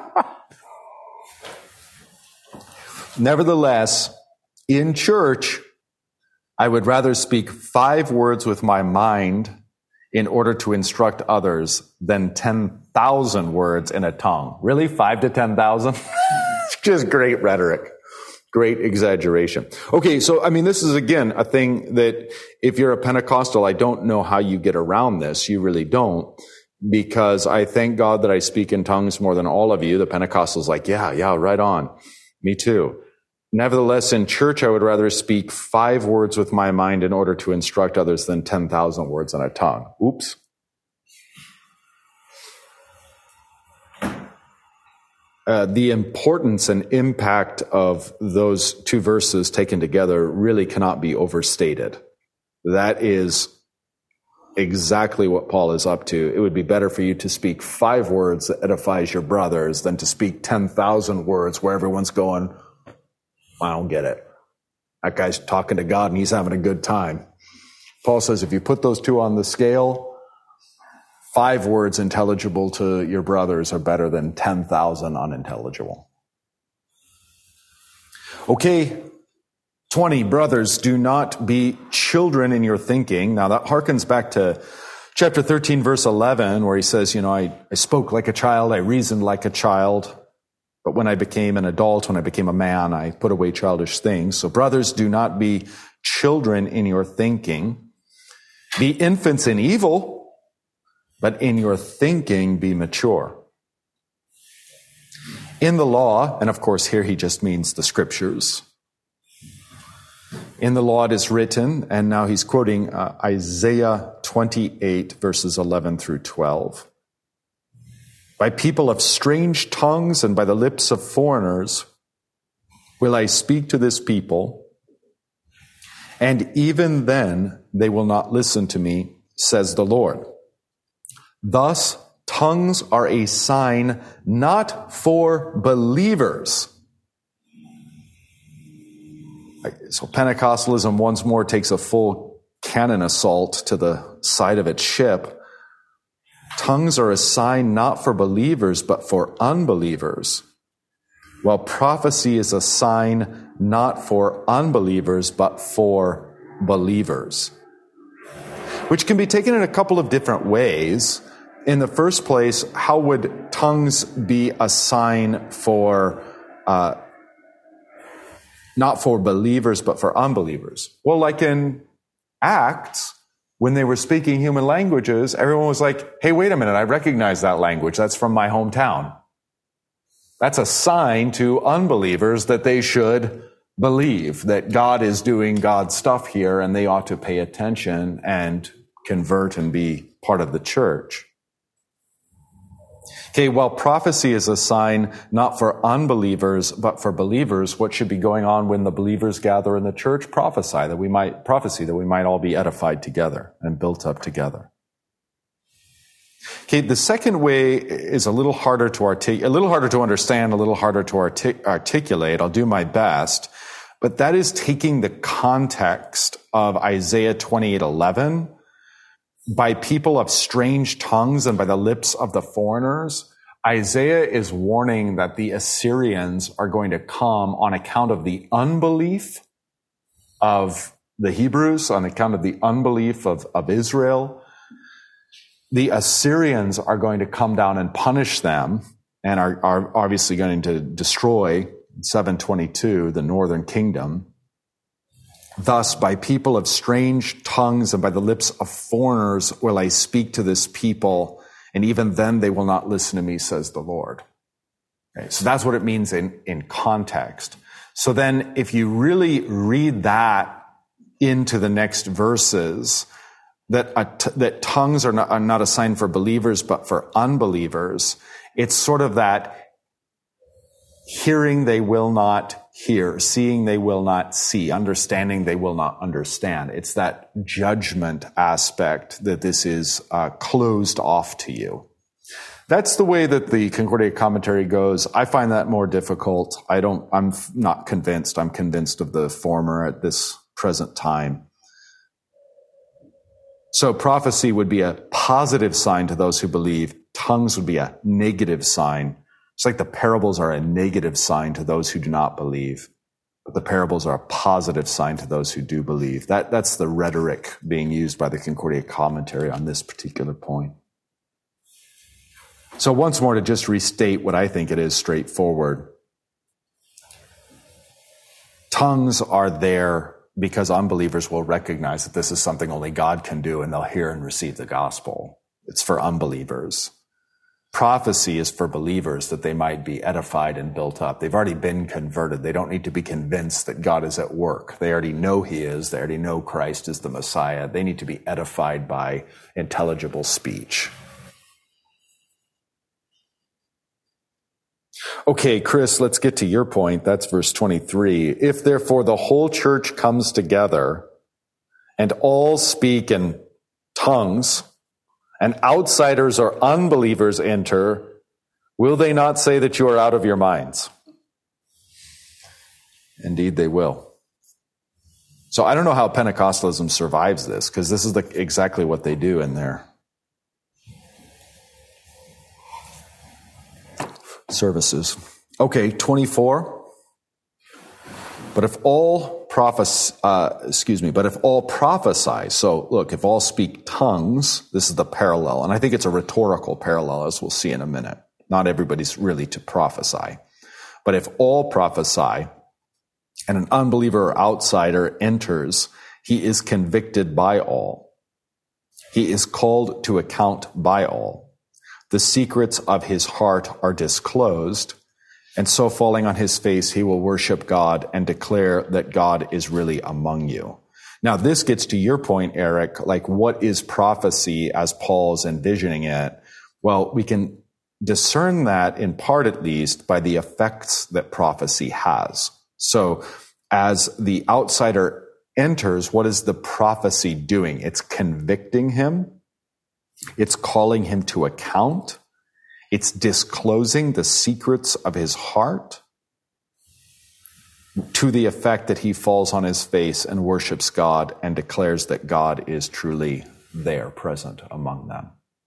Nevertheless, in church, I would rather speak five words with my mind in order to instruct others than ten thousand words in a tongue. Really? Five to ten thousand? It's just great rhetoric. Great exaggeration. Okay, so, I mean, this is, again, a thing that if you're a Pentecostal, I don't know how you get around this. You really don't. Because I thank God that I speak in tongues more than all of you. The Pentecostal's like, yeah, yeah, right on. Me too. Nevertheless, in church, I would rather speak five words with my mind in order to instruct others than ten thousand words in a tongue. Oops. uh, the importance and impact of those two verses taken together really cannot be overstated. That is exactly what Paul is up to. It would be better for you to speak five words that edifies your brothers than to speak ten thousand words where everyone's going, I don't get it. That guy's talking to God and he's having a good time. Paul says if you put those two on the scale, five words intelligible to your brothers are better than ten thousand unintelligible. Okay, twenty, brothers, do not be children in your thinking. Now that harkens back to chapter thirteen, verse eleven, where he says, you know, I, I spoke like a child, I reasoned like a child, but when I became an adult, when I became a man, I put away childish things. So brothers, do not be children in your thinking. Be infants in evil, but in your thinking be mature. In the law, and of course here he just means the scriptures. In the law it is written, and now he's quoting uh, Isaiah twenty-eight, verses eleven through twelve. By people of strange tongues and by the lips of foreigners will I speak to this people, and even then they will not listen to me, says the Lord. Thus, tongues are a sign not for believers. So Pentecostalism once more takes a full cannon assault to the side of its ship. Tongues are a sign not for believers, but for unbelievers, while prophecy is a sign not for unbelievers, but for believers, which can be taken in a couple of different ways. In the first place, how would tongues be a sign for, uh, not for believers, but for unbelievers? Well, like in Acts, when they were speaking human languages, everyone was like, hey, wait a minute, I recognize that language. That's from my hometown. That's a sign to unbelievers that they should believe that God is doing God's stuff here and they ought to pay attention and convert and be part of the church. Okay, while prophecy is a sign not for unbelievers, but for believers, what should be going on when the believers gather in the church? Prophesy that we might, prophecy that we might all be edified together and built up together. Okay, the second way is a little harder to artic- a little harder to understand, a little harder to artic- articulate. I'll do my best, but that is taking the context of Isaiah twenty-eight eleven. By people of strange tongues and by the lips of the foreigners, Isaiah is warning that the Assyrians are going to come on account of the unbelief of the Hebrews, on account of the unbelief of, of Israel. The Assyrians are going to come down and punish them and are, are obviously going to destroy seven twenty-two, the northern kingdom. Thus, by people of strange tongues and by the lips of foreigners will I speak to this people, and even then they will not listen to me, says the Lord. Okay, so that's what it means in, in context. So then if you really read that into the next verses, that, a t- that tongues are not, are not a sign for believers, but for unbelievers, it's sort of that hearing they will not hear, seeing they will not see, understanding they will not understand. It's that judgment aspect that this is uh, closed off to you. That's the way that the Concordia commentary goes. I find that more difficult. I don't, I'm not convinced. I'm convinced of the former at this present time. So prophecy would be a positive sign to those who believe. Tongues would be a negative sign. It's like the parables are a negative sign to those who do not believe, but the parables are a positive sign to those who do believe. That, that's the rhetoric being used by the Concordia commentary on this particular point. So once more, to just restate what I think it is straightforward. Tongues are there because unbelievers will recognize that this is something only God can do, and they'll hear and receive the gospel. It's for unbelievers. Prophecy is for believers that they might be edified and built up. They've already been converted. They don't need to be convinced that God is at work. They already know he is. They already know Christ is the Messiah. They need to be edified by intelligible speech. Okay, Chris, let's get to your point. That's verse twenty-three. If therefore the whole church comes together and all speak in tongues, and outsiders or unbelievers enter, will they not say that you are out of your minds? Indeed, they will. So I don't know how Pentecostalism survives this, because this is the, exactly what they do in their services. Okay, twenty-four. But if all prophes- uh, excuse me, but if all prophesy, so look, if all speak tongues, this is the parallel, and I think it's a rhetorical parallel, as we'll see in a minute. Not everybody's really to prophesy. But if all prophesy, and an unbeliever or outsider enters, he is convicted by all. He is called to account by all. The secrets of his heart are disclosed, and so falling on his face, he will worship God and declare that God is really among you. Now, this gets to your point, Eric, like what is prophecy as Paul's envisioning it? Well, we can discern that in part, at least, by the effects that prophecy has. So as the outsider enters, what is the prophecy doing? It's convicting him. It's calling him to account. It's disclosing the secrets of his heart to the effect that he falls on his face and worships God and declares that God is truly there, present among them.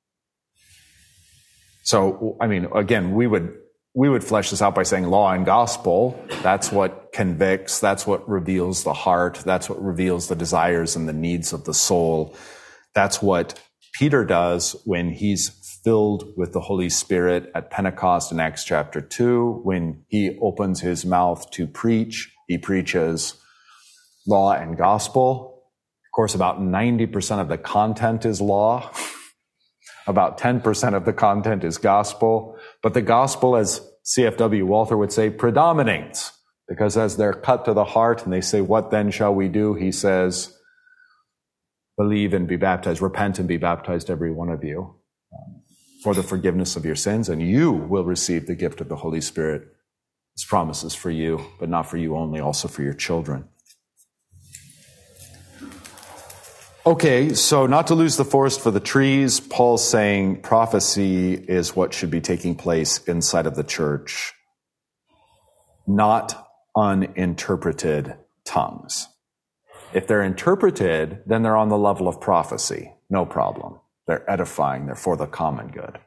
So, I mean, again, we would we would flesh this out by saying law and gospel. That's what convicts. That's what reveals the heart. That's what reveals the desires and the needs of the soul. That's what Peter does when he's filled with the Holy Spirit at Pentecost in Acts chapter two. When he opens his mouth to preach, he preaches law and gospel. Of course, about ninety percent of the content is law. About ten percent of the content is gospel. But the gospel, as C F W Walther would say, predominates. Because as they're cut to the heart and they say, what then shall we do? He says, believe and be baptized, repent and be baptized, every one of you, um, for the forgiveness of your sins, and you will receive the gift of the Holy Spirit. His promises for you, but not for you only, also for your children. Okay, so not to lose the forest for the trees, Paul's saying prophecy is what should be taking place inside of the church, not uninterpreted tongues. If they're interpreted, then they're on the level of prophecy. No problem. They're edifying. They're for the common good.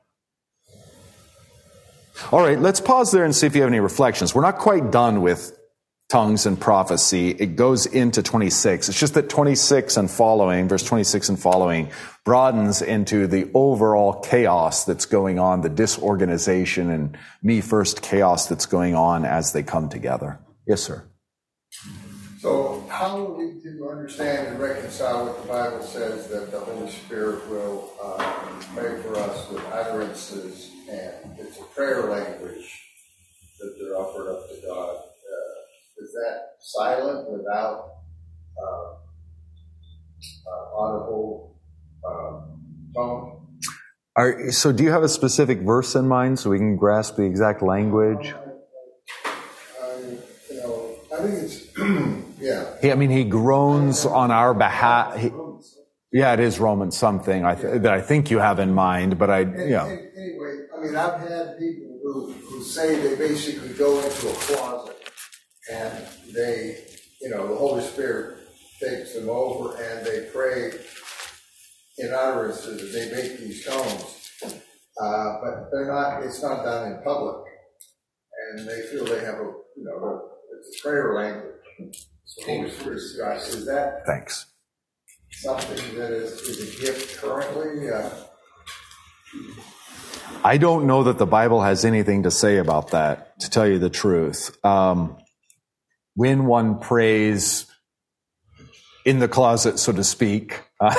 All right, let's pause there and see if you have any reflections. We're not quite done with tongues and prophecy. It goes into twenty-six. It's just that twenty-six and following, verse twenty-six and following, broadens into the overall chaos that's going on, the disorganization and me first chaos that's going on as they come together. Yes, sir. So how are we to understand and reconcile what the Bible says that the Holy Spirit will uh, pray for us with utterances, and it's a prayer language that they're offered up to God? Uh, is that silent without uh, uh, audible uh, tone? Are, so do you have a specific verse in mind so we can grasp the exact language? Uh, I, you know, I think it's... Yeah. He, I mean, he groans on our behalf. He, yeah, it is Romans something I th- that I think you have in mind, but I, and, yeah. And anyway, I mean, I've had people who, who say they basically go into a closet and they, you know, the Holy Spirit takes them over and they pray in utterances and they make these tones, uh, but they're not. It's not done in public, and they feel they have a, you know, it's a prayer language. Holy Spirit, is that Thanks. something that is, is a gift currently? Uh, I don't know that the Bible has anything to say about that, to tell you the truth. Um, when one prays in the closet, so to speak, uh,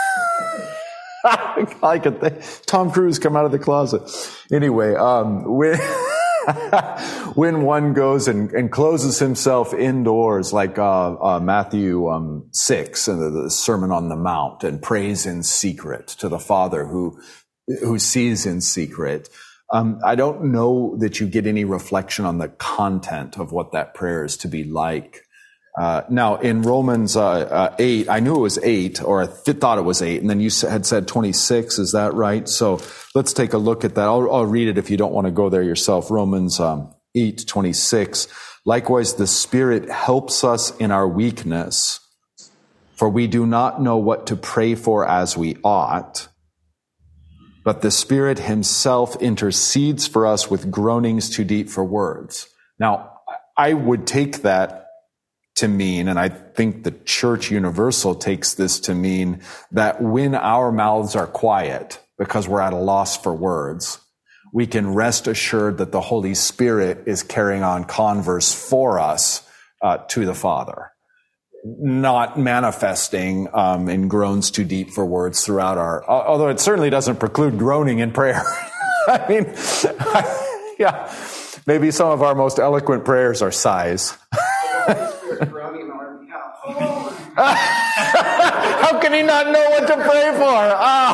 I could think, Tom Cruise come out of the closet. Anyway, um, when... when one goes and, and closes himself indoors, like uh, uh, Matthew um, six, and the, the Sermon on the Mount, and prays in secret to the Father who who sees in secret. Um, I don't know that you get any reflection on the content of what that prayer is to be like. Uh, now, in Romans uh, uh, eight, I knew it was eight, or I th- thought it was eight, and then you had said twenty-six. Is that right? So let's take a look at that. I'll, I'll read it if you don't want to go there yourself. Romans um, eight twenty-six. Likewise, the Spirit helps us in our weakness, for we do not know what to pray for as we ought, but the Spirit himself intercedes for us with groanings too deep for words. Now, I would take that to mean, and I think the Church Universal takes this to mean, that when our mouths are quiet because we're at a loss for words, we can rest assured that the Holy Spirit is carrying on converse for us uh, to the Father, not manifesting um, in groans too deep for words throughout our, although it certainly doesn't preclude groaning in prayer. I mean, I, yeah, maybe some of our most eloquent prayers are sighs. How can he not know what to pray for?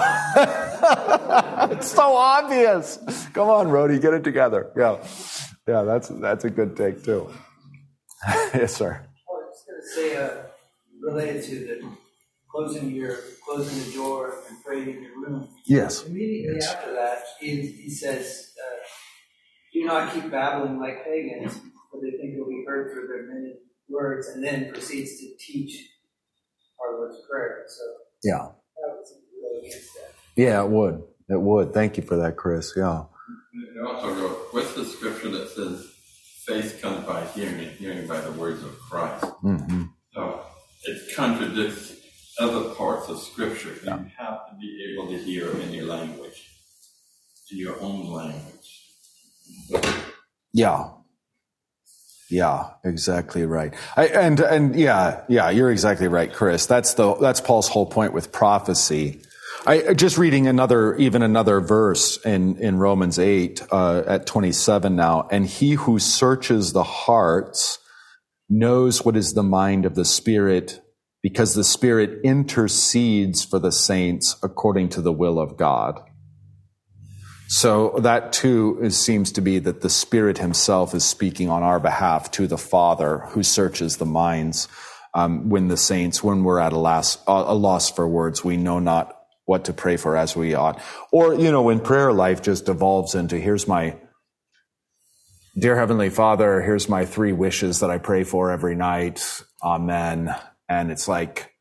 Oh. It's so obvious. Come on, Rhodey, get it together. Yeah, yeah, that's that's a good take too. Yes, sir. Well, I was going to say, uh, related to the closing your closing the door and praying in your room. Yes. Immediately yes. after that, he, he says, uh, "Do not keep babbling like pagans, for they think you'll be heard through their many words," and then proceeds to teach our Lord's Prayer. So yeah, that was really against that. Yeah, it would. It would. Thank you for that, Chris. Yeah. You also go, what's the scripture that says faith comes by hearing and hearing by the words of Christ? Mm-hmm. So it contradicts other parts of scripture. Yeah. You have to be able to hear in your language, in your own language. Yeah. Yeah, exactly right. I, and, and yeah, yeah, you're exactly right, Chris. That's the, that's Paul's whole point with prophecy. I just reading another, even another verse in, in Romans eight, uh, at twenty-seven now. And he who searches the hearts knows what is the mind of the Spirit, because the Spirit intercedes for the saints according to the will of God. So that too is, seems to be that the Spirit himself is speaking on our behalf to the Father who searches the minds. Um, when the saints, when we're at a loss, a loss for words, we know not what to pray for as we ought. Or, you know, when prayer life just evolves into, here's my, dear Heavenly Father, here's my three wishes that I pray for every night. Amen. And it's like,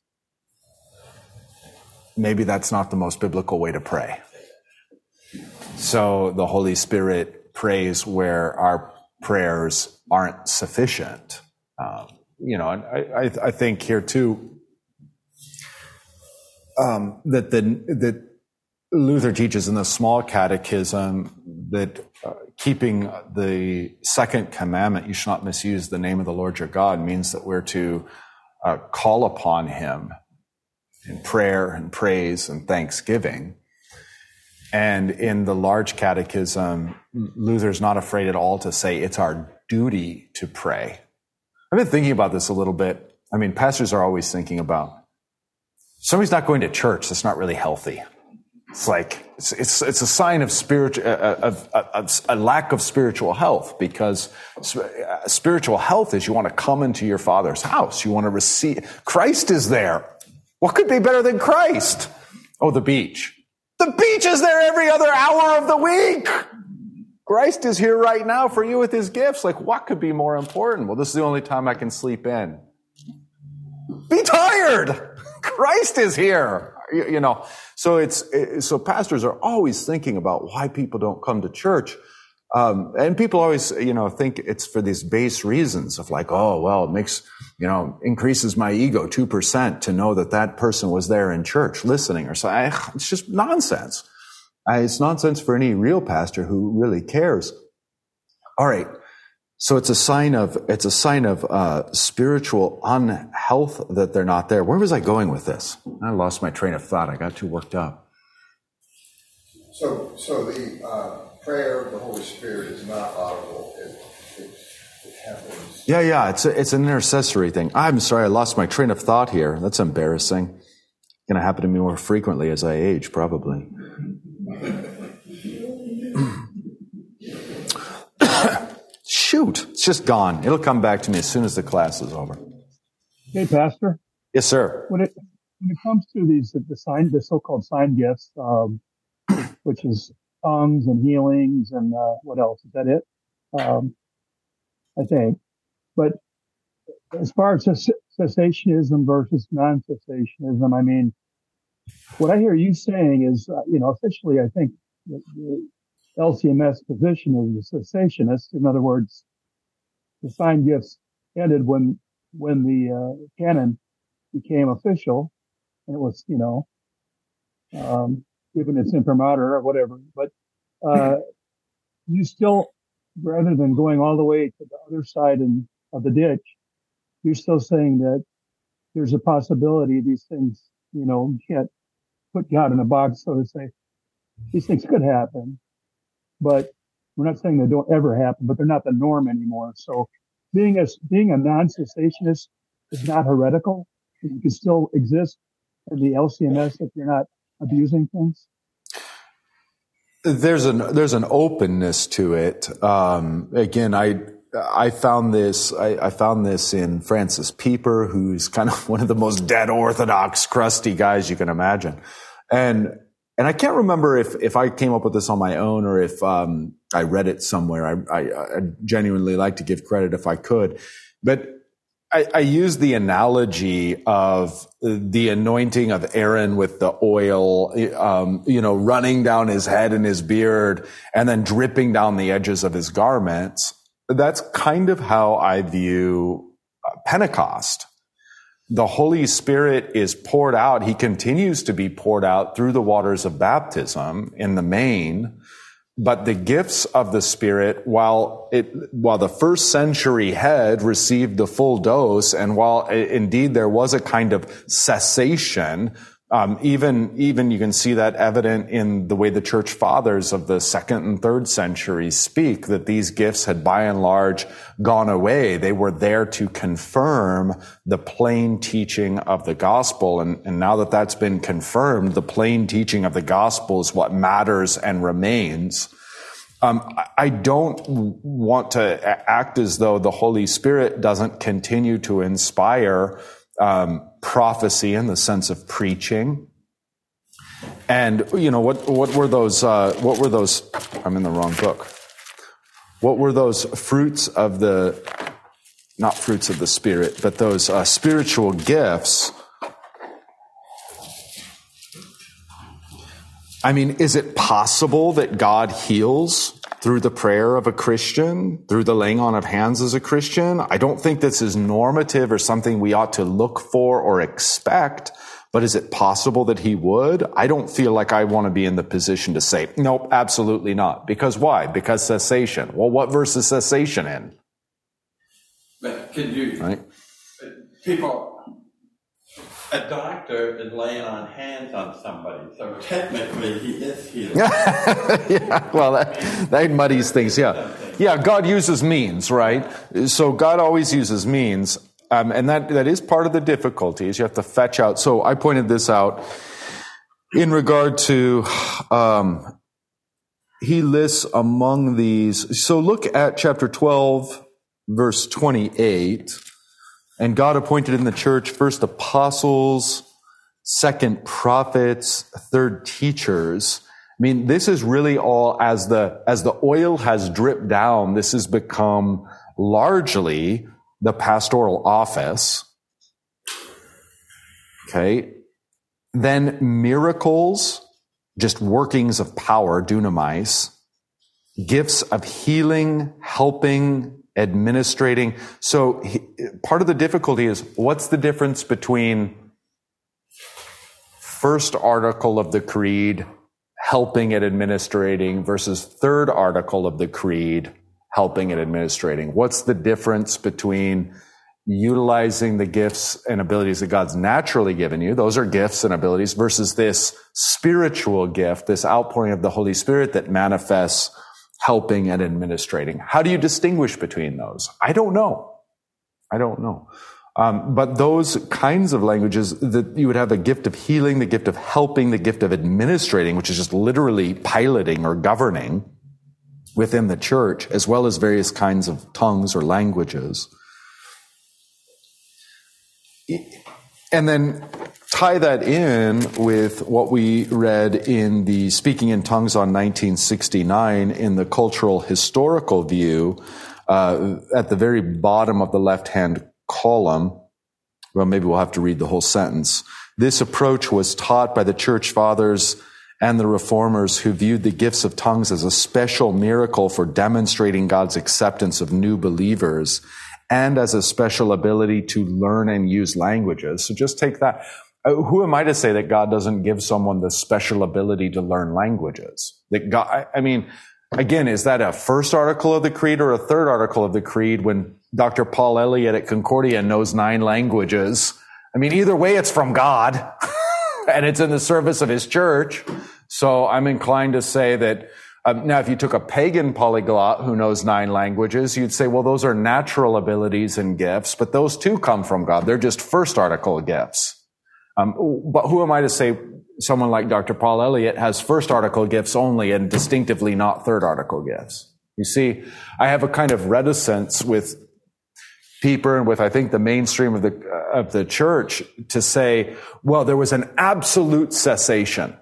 maybe that's not the most biblical way to pray. So the Holy Spirit prays where our prayers aren't sufficient. Um, you know, and I, I, I think here too, um, that the, that Luther teaches in the Small Catechism that uh, keeping the second commandment, you shall not misuse the name of the Lord your God, means that we're to uh, call upon him in prayer and praise and thanksgiving. And in the Large Catechism, Luther's not afraid at all to say it's our duty to pray. I've been thinking about this a little bit. I mean, pastors are always thinking about, somebody's not going to church, that's not really healthy. It's like, it's it's, it's a sign of spiritual, uh, of, of a lack of spiritual health, because spiritual health is you want to come into your Father's house. You want to receive, Christ is there. What could be better than Christ? Oh, the beach. The beach is there every other hour of the week. Christ is here right now for you with his gifts. Like, what could be more important? Well, this is the only time I can sleep in. Be tired. Christ is here. You, you know, so it's, it, so pastors are always thinking about why people don't come to church. Um, and people always, you know, think it's for these base reasons of like, oh, well, it makes, you know, increases my ego two percent to know that that person was there in church listening or something. It's just nonsense. It's nonsense for any real pastor who really cares. All right. So it's a sign of, it's a sign of, uh, spiritual unhealth that they're not there. Where was I going with this? I lost my train of thought. I got too worked up. So, so the, uh, prayer of the Holy Spirit is not audible. It, it, it happens. Yeah, yeah. It's a, it's an intercessory thing. I'm sorry. I lost my train of thought here. That's embarrassing. Going to happen to me more frequently as I age, probably. Shoot, it's just gone. It'll come back to me as soon as the class is over. Hey, Pastor. Yes, sir. When it when it comes to these the sign the so-called sign gifts, um, which is tongues and healings and uh, what else? Is that it? Um, I think. But as far as cess- cessationism versus non-cessationism, I mean, what I hear you saying is, uh, you know, officially, I think the, the L C M S position is a cessationist. In other words, the sign gifts ended when when the uh, canon became official, and it was, you know, um, given its imprimatur or whatever. But uh, you still, rather than going all the way to the other side in, of the ditch, you're still saying that there's a possibility these things, you know, you can't put God in a box, so to say. These things could happen, but we're not saying they don't ever happen, but they're not the norm anymore. So being a, being a non-cessationist is not heretical. You can still exist in the L C M S if you're not abusing things. There's an there's an openness to it. Um, again, I I found this I, I found this in Francis Pieper, who's kind of one of the most dead orthodox, crusty guys you can imagine, and and I can't remember if if I came up with this on my own or if um, I read it somewhere. I, I I genuinely like to give credit if I could, but I, I use the analogy of the anointing of Aaron with the oil, um, you know, running down his head and his beard and then dripping down the edges of his garments. That's kind of how I view Pentecost. The Holy Spirit is poured out. He continues to be poured out through the waters of baptism in the main. But the gifts of the Spirit, while it, while the first century had received the full dose, and while indeed there was a kind of cessation, um, even, even you can see that evident in the way the church fathers of the second and third centuries speak, that these gifts had by and large gone away. They were there to confirm the plain teaching of the gospel. And, and now that that's been confirmed, the plain teaching of the gospel is what matters and remains. Um, I don't want to act as though the Holy Spirit doesn't continue to inspire um, prophecy in the sense of preaching. And, you know, what, what were those, uh, what were those, I'm in the wrong book. What were those fruits of the, not fruits of the Spirit, but those uh, spiritual gifts? I mean, is it possible that God heals through the prayer of a Christian, through the laying on of hands as a Christian? I don't think this is normative or something we ought to look for or expect, but is it possible that he would? I don't feel like I want to be in the position to say, nope, absolutely not. Because why? Because cessation. Well, what verse is cessation in? But could you, right? People, a doctor is laying on hands on somebody, so technically he is healing. Yeah, well, that, that muddies things, yeah. Yeah, God uses means, right? So God always uses means, um, and that, that is part of the difficulty, is you have to fetch out. So I pointed this out in regard to, um, he lists among these. So look at chapter twelve, verse twenty-eight. And God appointed in the church first apostles, second prophets, third teachers. I mean, this is really all as the, as the oil has dripped down, this has become largely the pastoral office. Okay. Then miracles, just workings of power, dunamis, gifts of healing, helping, administrating. So he, part of the difficulty is, what's the difference between first article of the creed, helping and administrating, versus third article of the creed, helping and administrating? What's the difference between utilizing the gifts and abilities that God's naturally given you? Those are gifts and abilities, versus this spiritual gift, this outpouring of the Holy Spirit that manifests helping and administrating. How do you distinguish between those? I don't know. I don't know. Um, but those kinds of languages, that you would have the gift of healing, the gift of helping, the gift of administrating, which is just literally piloting or governing. within the church, as well as various kinds of tongues or languages. And then tie that in with what we read in the Speaking in Tongues on nineteen sixty-nine in the cultural historical view, uh, at the very bottom of the left-hand column. Well, maybe we'll have to read the whole sentence. This approach was taught by the church fathers and the reformers who viewed the gifts of tongues as a special miracle for demonstrating God's acceptance of new believers and as a special ability to learn and use languages. So just take that. Who am I to say that God doesn't give someone the special ability to learn languages? That God, I mean, again, is that a first article of the creed or a third article of the creed when Doctor Paul Elliott at Concordia knows nine languages? I mean, either way, it's from God and it's in the service of his church. So I'm inclined to say that Um, now, if you took a pagan polyglot who knows nine languages, you'd say, well, those are natural abilities and gifts, but those too come from God. They're just first article gifts. Um, but who am I to say someone like Doctor Paul Elliott has first article gifts only and distinctively not third article gifts? You see, I have a kind of reticence with Pieper and with, I think, the mainstream of the, uh, of the church to say, well, there was an absolute cessation,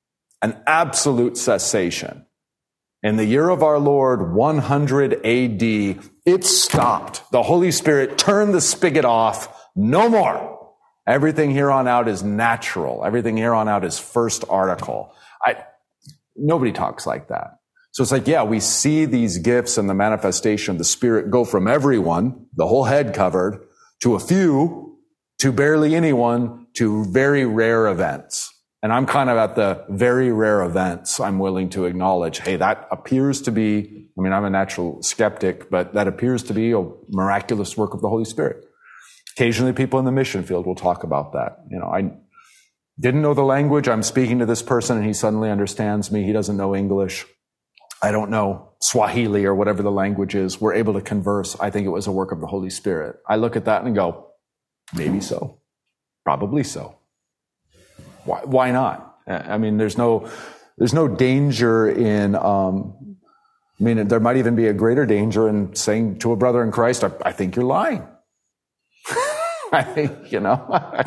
an absolute cessation. In the year of our Lord, one hundred A D, it stopped. The Holy Spirit turned the spigot off. No more. Everything here on out is natural. Everything here on out is first article. I, nobody talks like that. So it's like, yeah, we see these gifts and the manifestation of the Spirit go from everyone, the whole head covered, to a few, to barely anyone, to very rare events. And I'm kind of at the very rare events. I'm willing to acknowledge, hey, that appears to be, I mean, I'm a natural skeptic, but that appears to be a miraculous work of the Holy Spirit. Occasionally people in the mission field will talk about that. You know, I didn't know the language. I'm speaking to this person and he suddenly understands me. He doesn't know English. I don't know Swahili or whatever the language is. We're able to converse. I think it was a work of the Holy Spirit. I look at that and go, maybe so. Probably so. Why, why not? I mean, there's no, there's no danger in, um, I mean, there might even be a greater danger in saying to a brother in Christ, I, I think you're lying. I think, you know.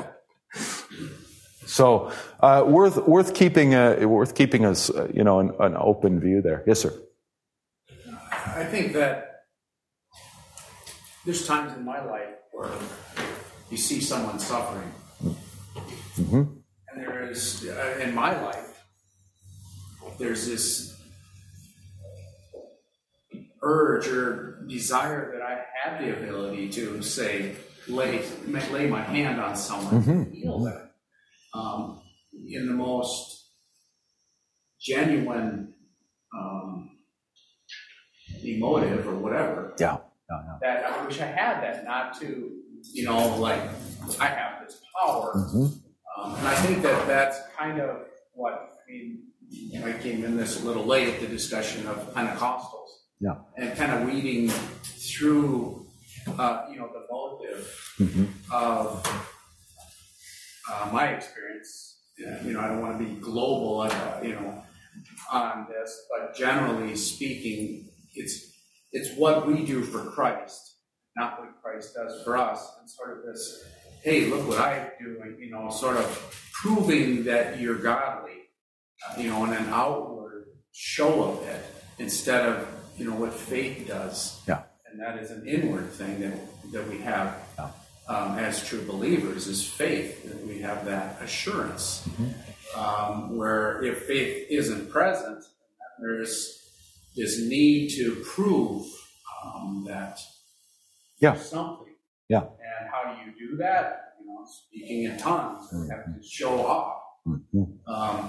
So, uh, worth, worth keeping a, worth keeping us, uh, you know, an, an open view there. Yes, sir. I think that there's times in my life where you see someone suffering. Mm-hmm. And there is, uh, in my life, there's this urge or desire that I have the ability to say, lay, lay my hand on someone mm-hmm. and heal them um, in the most genuine, um, emotive or whatever. Yeah. No, no. That I wish I had that, not to, you know, like I have this power. Mm-hmm. Um, and I think that that's kind of what, I mean, I came in this a little late, the discussion of Pentecostals. Yeah. And kind of reading through, uh, you know, the motive mm-hmm. of uh, my experience. You know, I don't want to be global, uh, you know, on this, but generally speaking, it's it's what we do for Christ, not what Christ does for us. And sort of this, hey, look what I do, and, you know, sort of proving that you're godly, uh, you know, in an outward show of it, instead of, you know, what faith does. Yeah. And that is an inward thing that, that we have yeah. um, as true believers, is faith, that we have that assurance. Mm-hmm. Um, where if faith isn't present, there's this need to prove um, that yeah. there's something. Yeah. And how do you do that? You know, speaking in tongues, mm-hmm. have to show off. Mm-hmm. Um,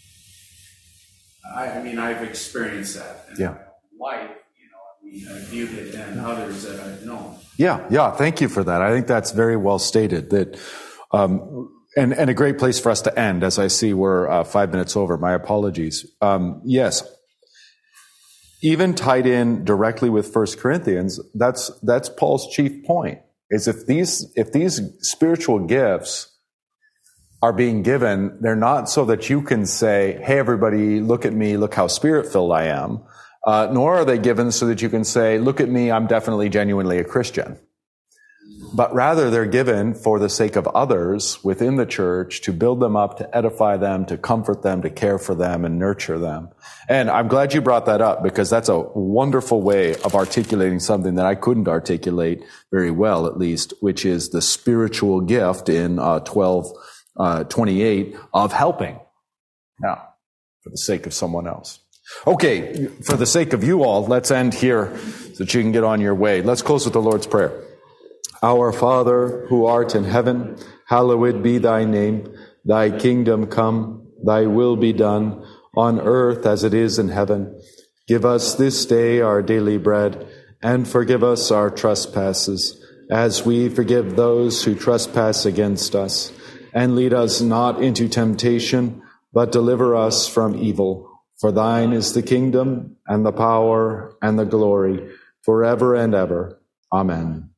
I, I mean, I've experienced that in yeah. my life. You know, I viewed it in others that I've known. Yeah, yeah. Thank you for that. I think that's very well stated. That, um, and and a great place for us to end. As I see, we're uh, five minutes over. My apologies. Um, yes. Even tied in directly with First Corinthians, that's that's Paul's chief point. Is if these if these spiritual gifts are being given, they're not so that you can say, "Hey, everybody, look at me! Look how spirit-filled I am." Uh, nor are they given so that you can say, look at me, I'm definitely genuinely a Christian. But rather they're given for the sake of others within the church, to build them up, to edify them, to comfort them, to care for them and nurture them. And I'm glad you brought that up, because that's a wonderful way of articulating something that I couldn't articulate very well, at least, which is the spiritual gift in uh, twelve twenty-eight of helping. Now, for the sake of someone else. Okay, for the sake of you all, let's end here so that you can get on your way. Let's close with the Lord's Prayer. Our Father, who art in heaven, hallowed be thy name. Thy kingdom come, thy will be done, on earth as it is in heaven. Give us this day our daily bread, and forgive us our trespasses, as we forgive those who trespass against us. And lead us not into temptation, but deliver us from evil. For thine is the kingdom, and the power, and the glory, forever and ever. Amen.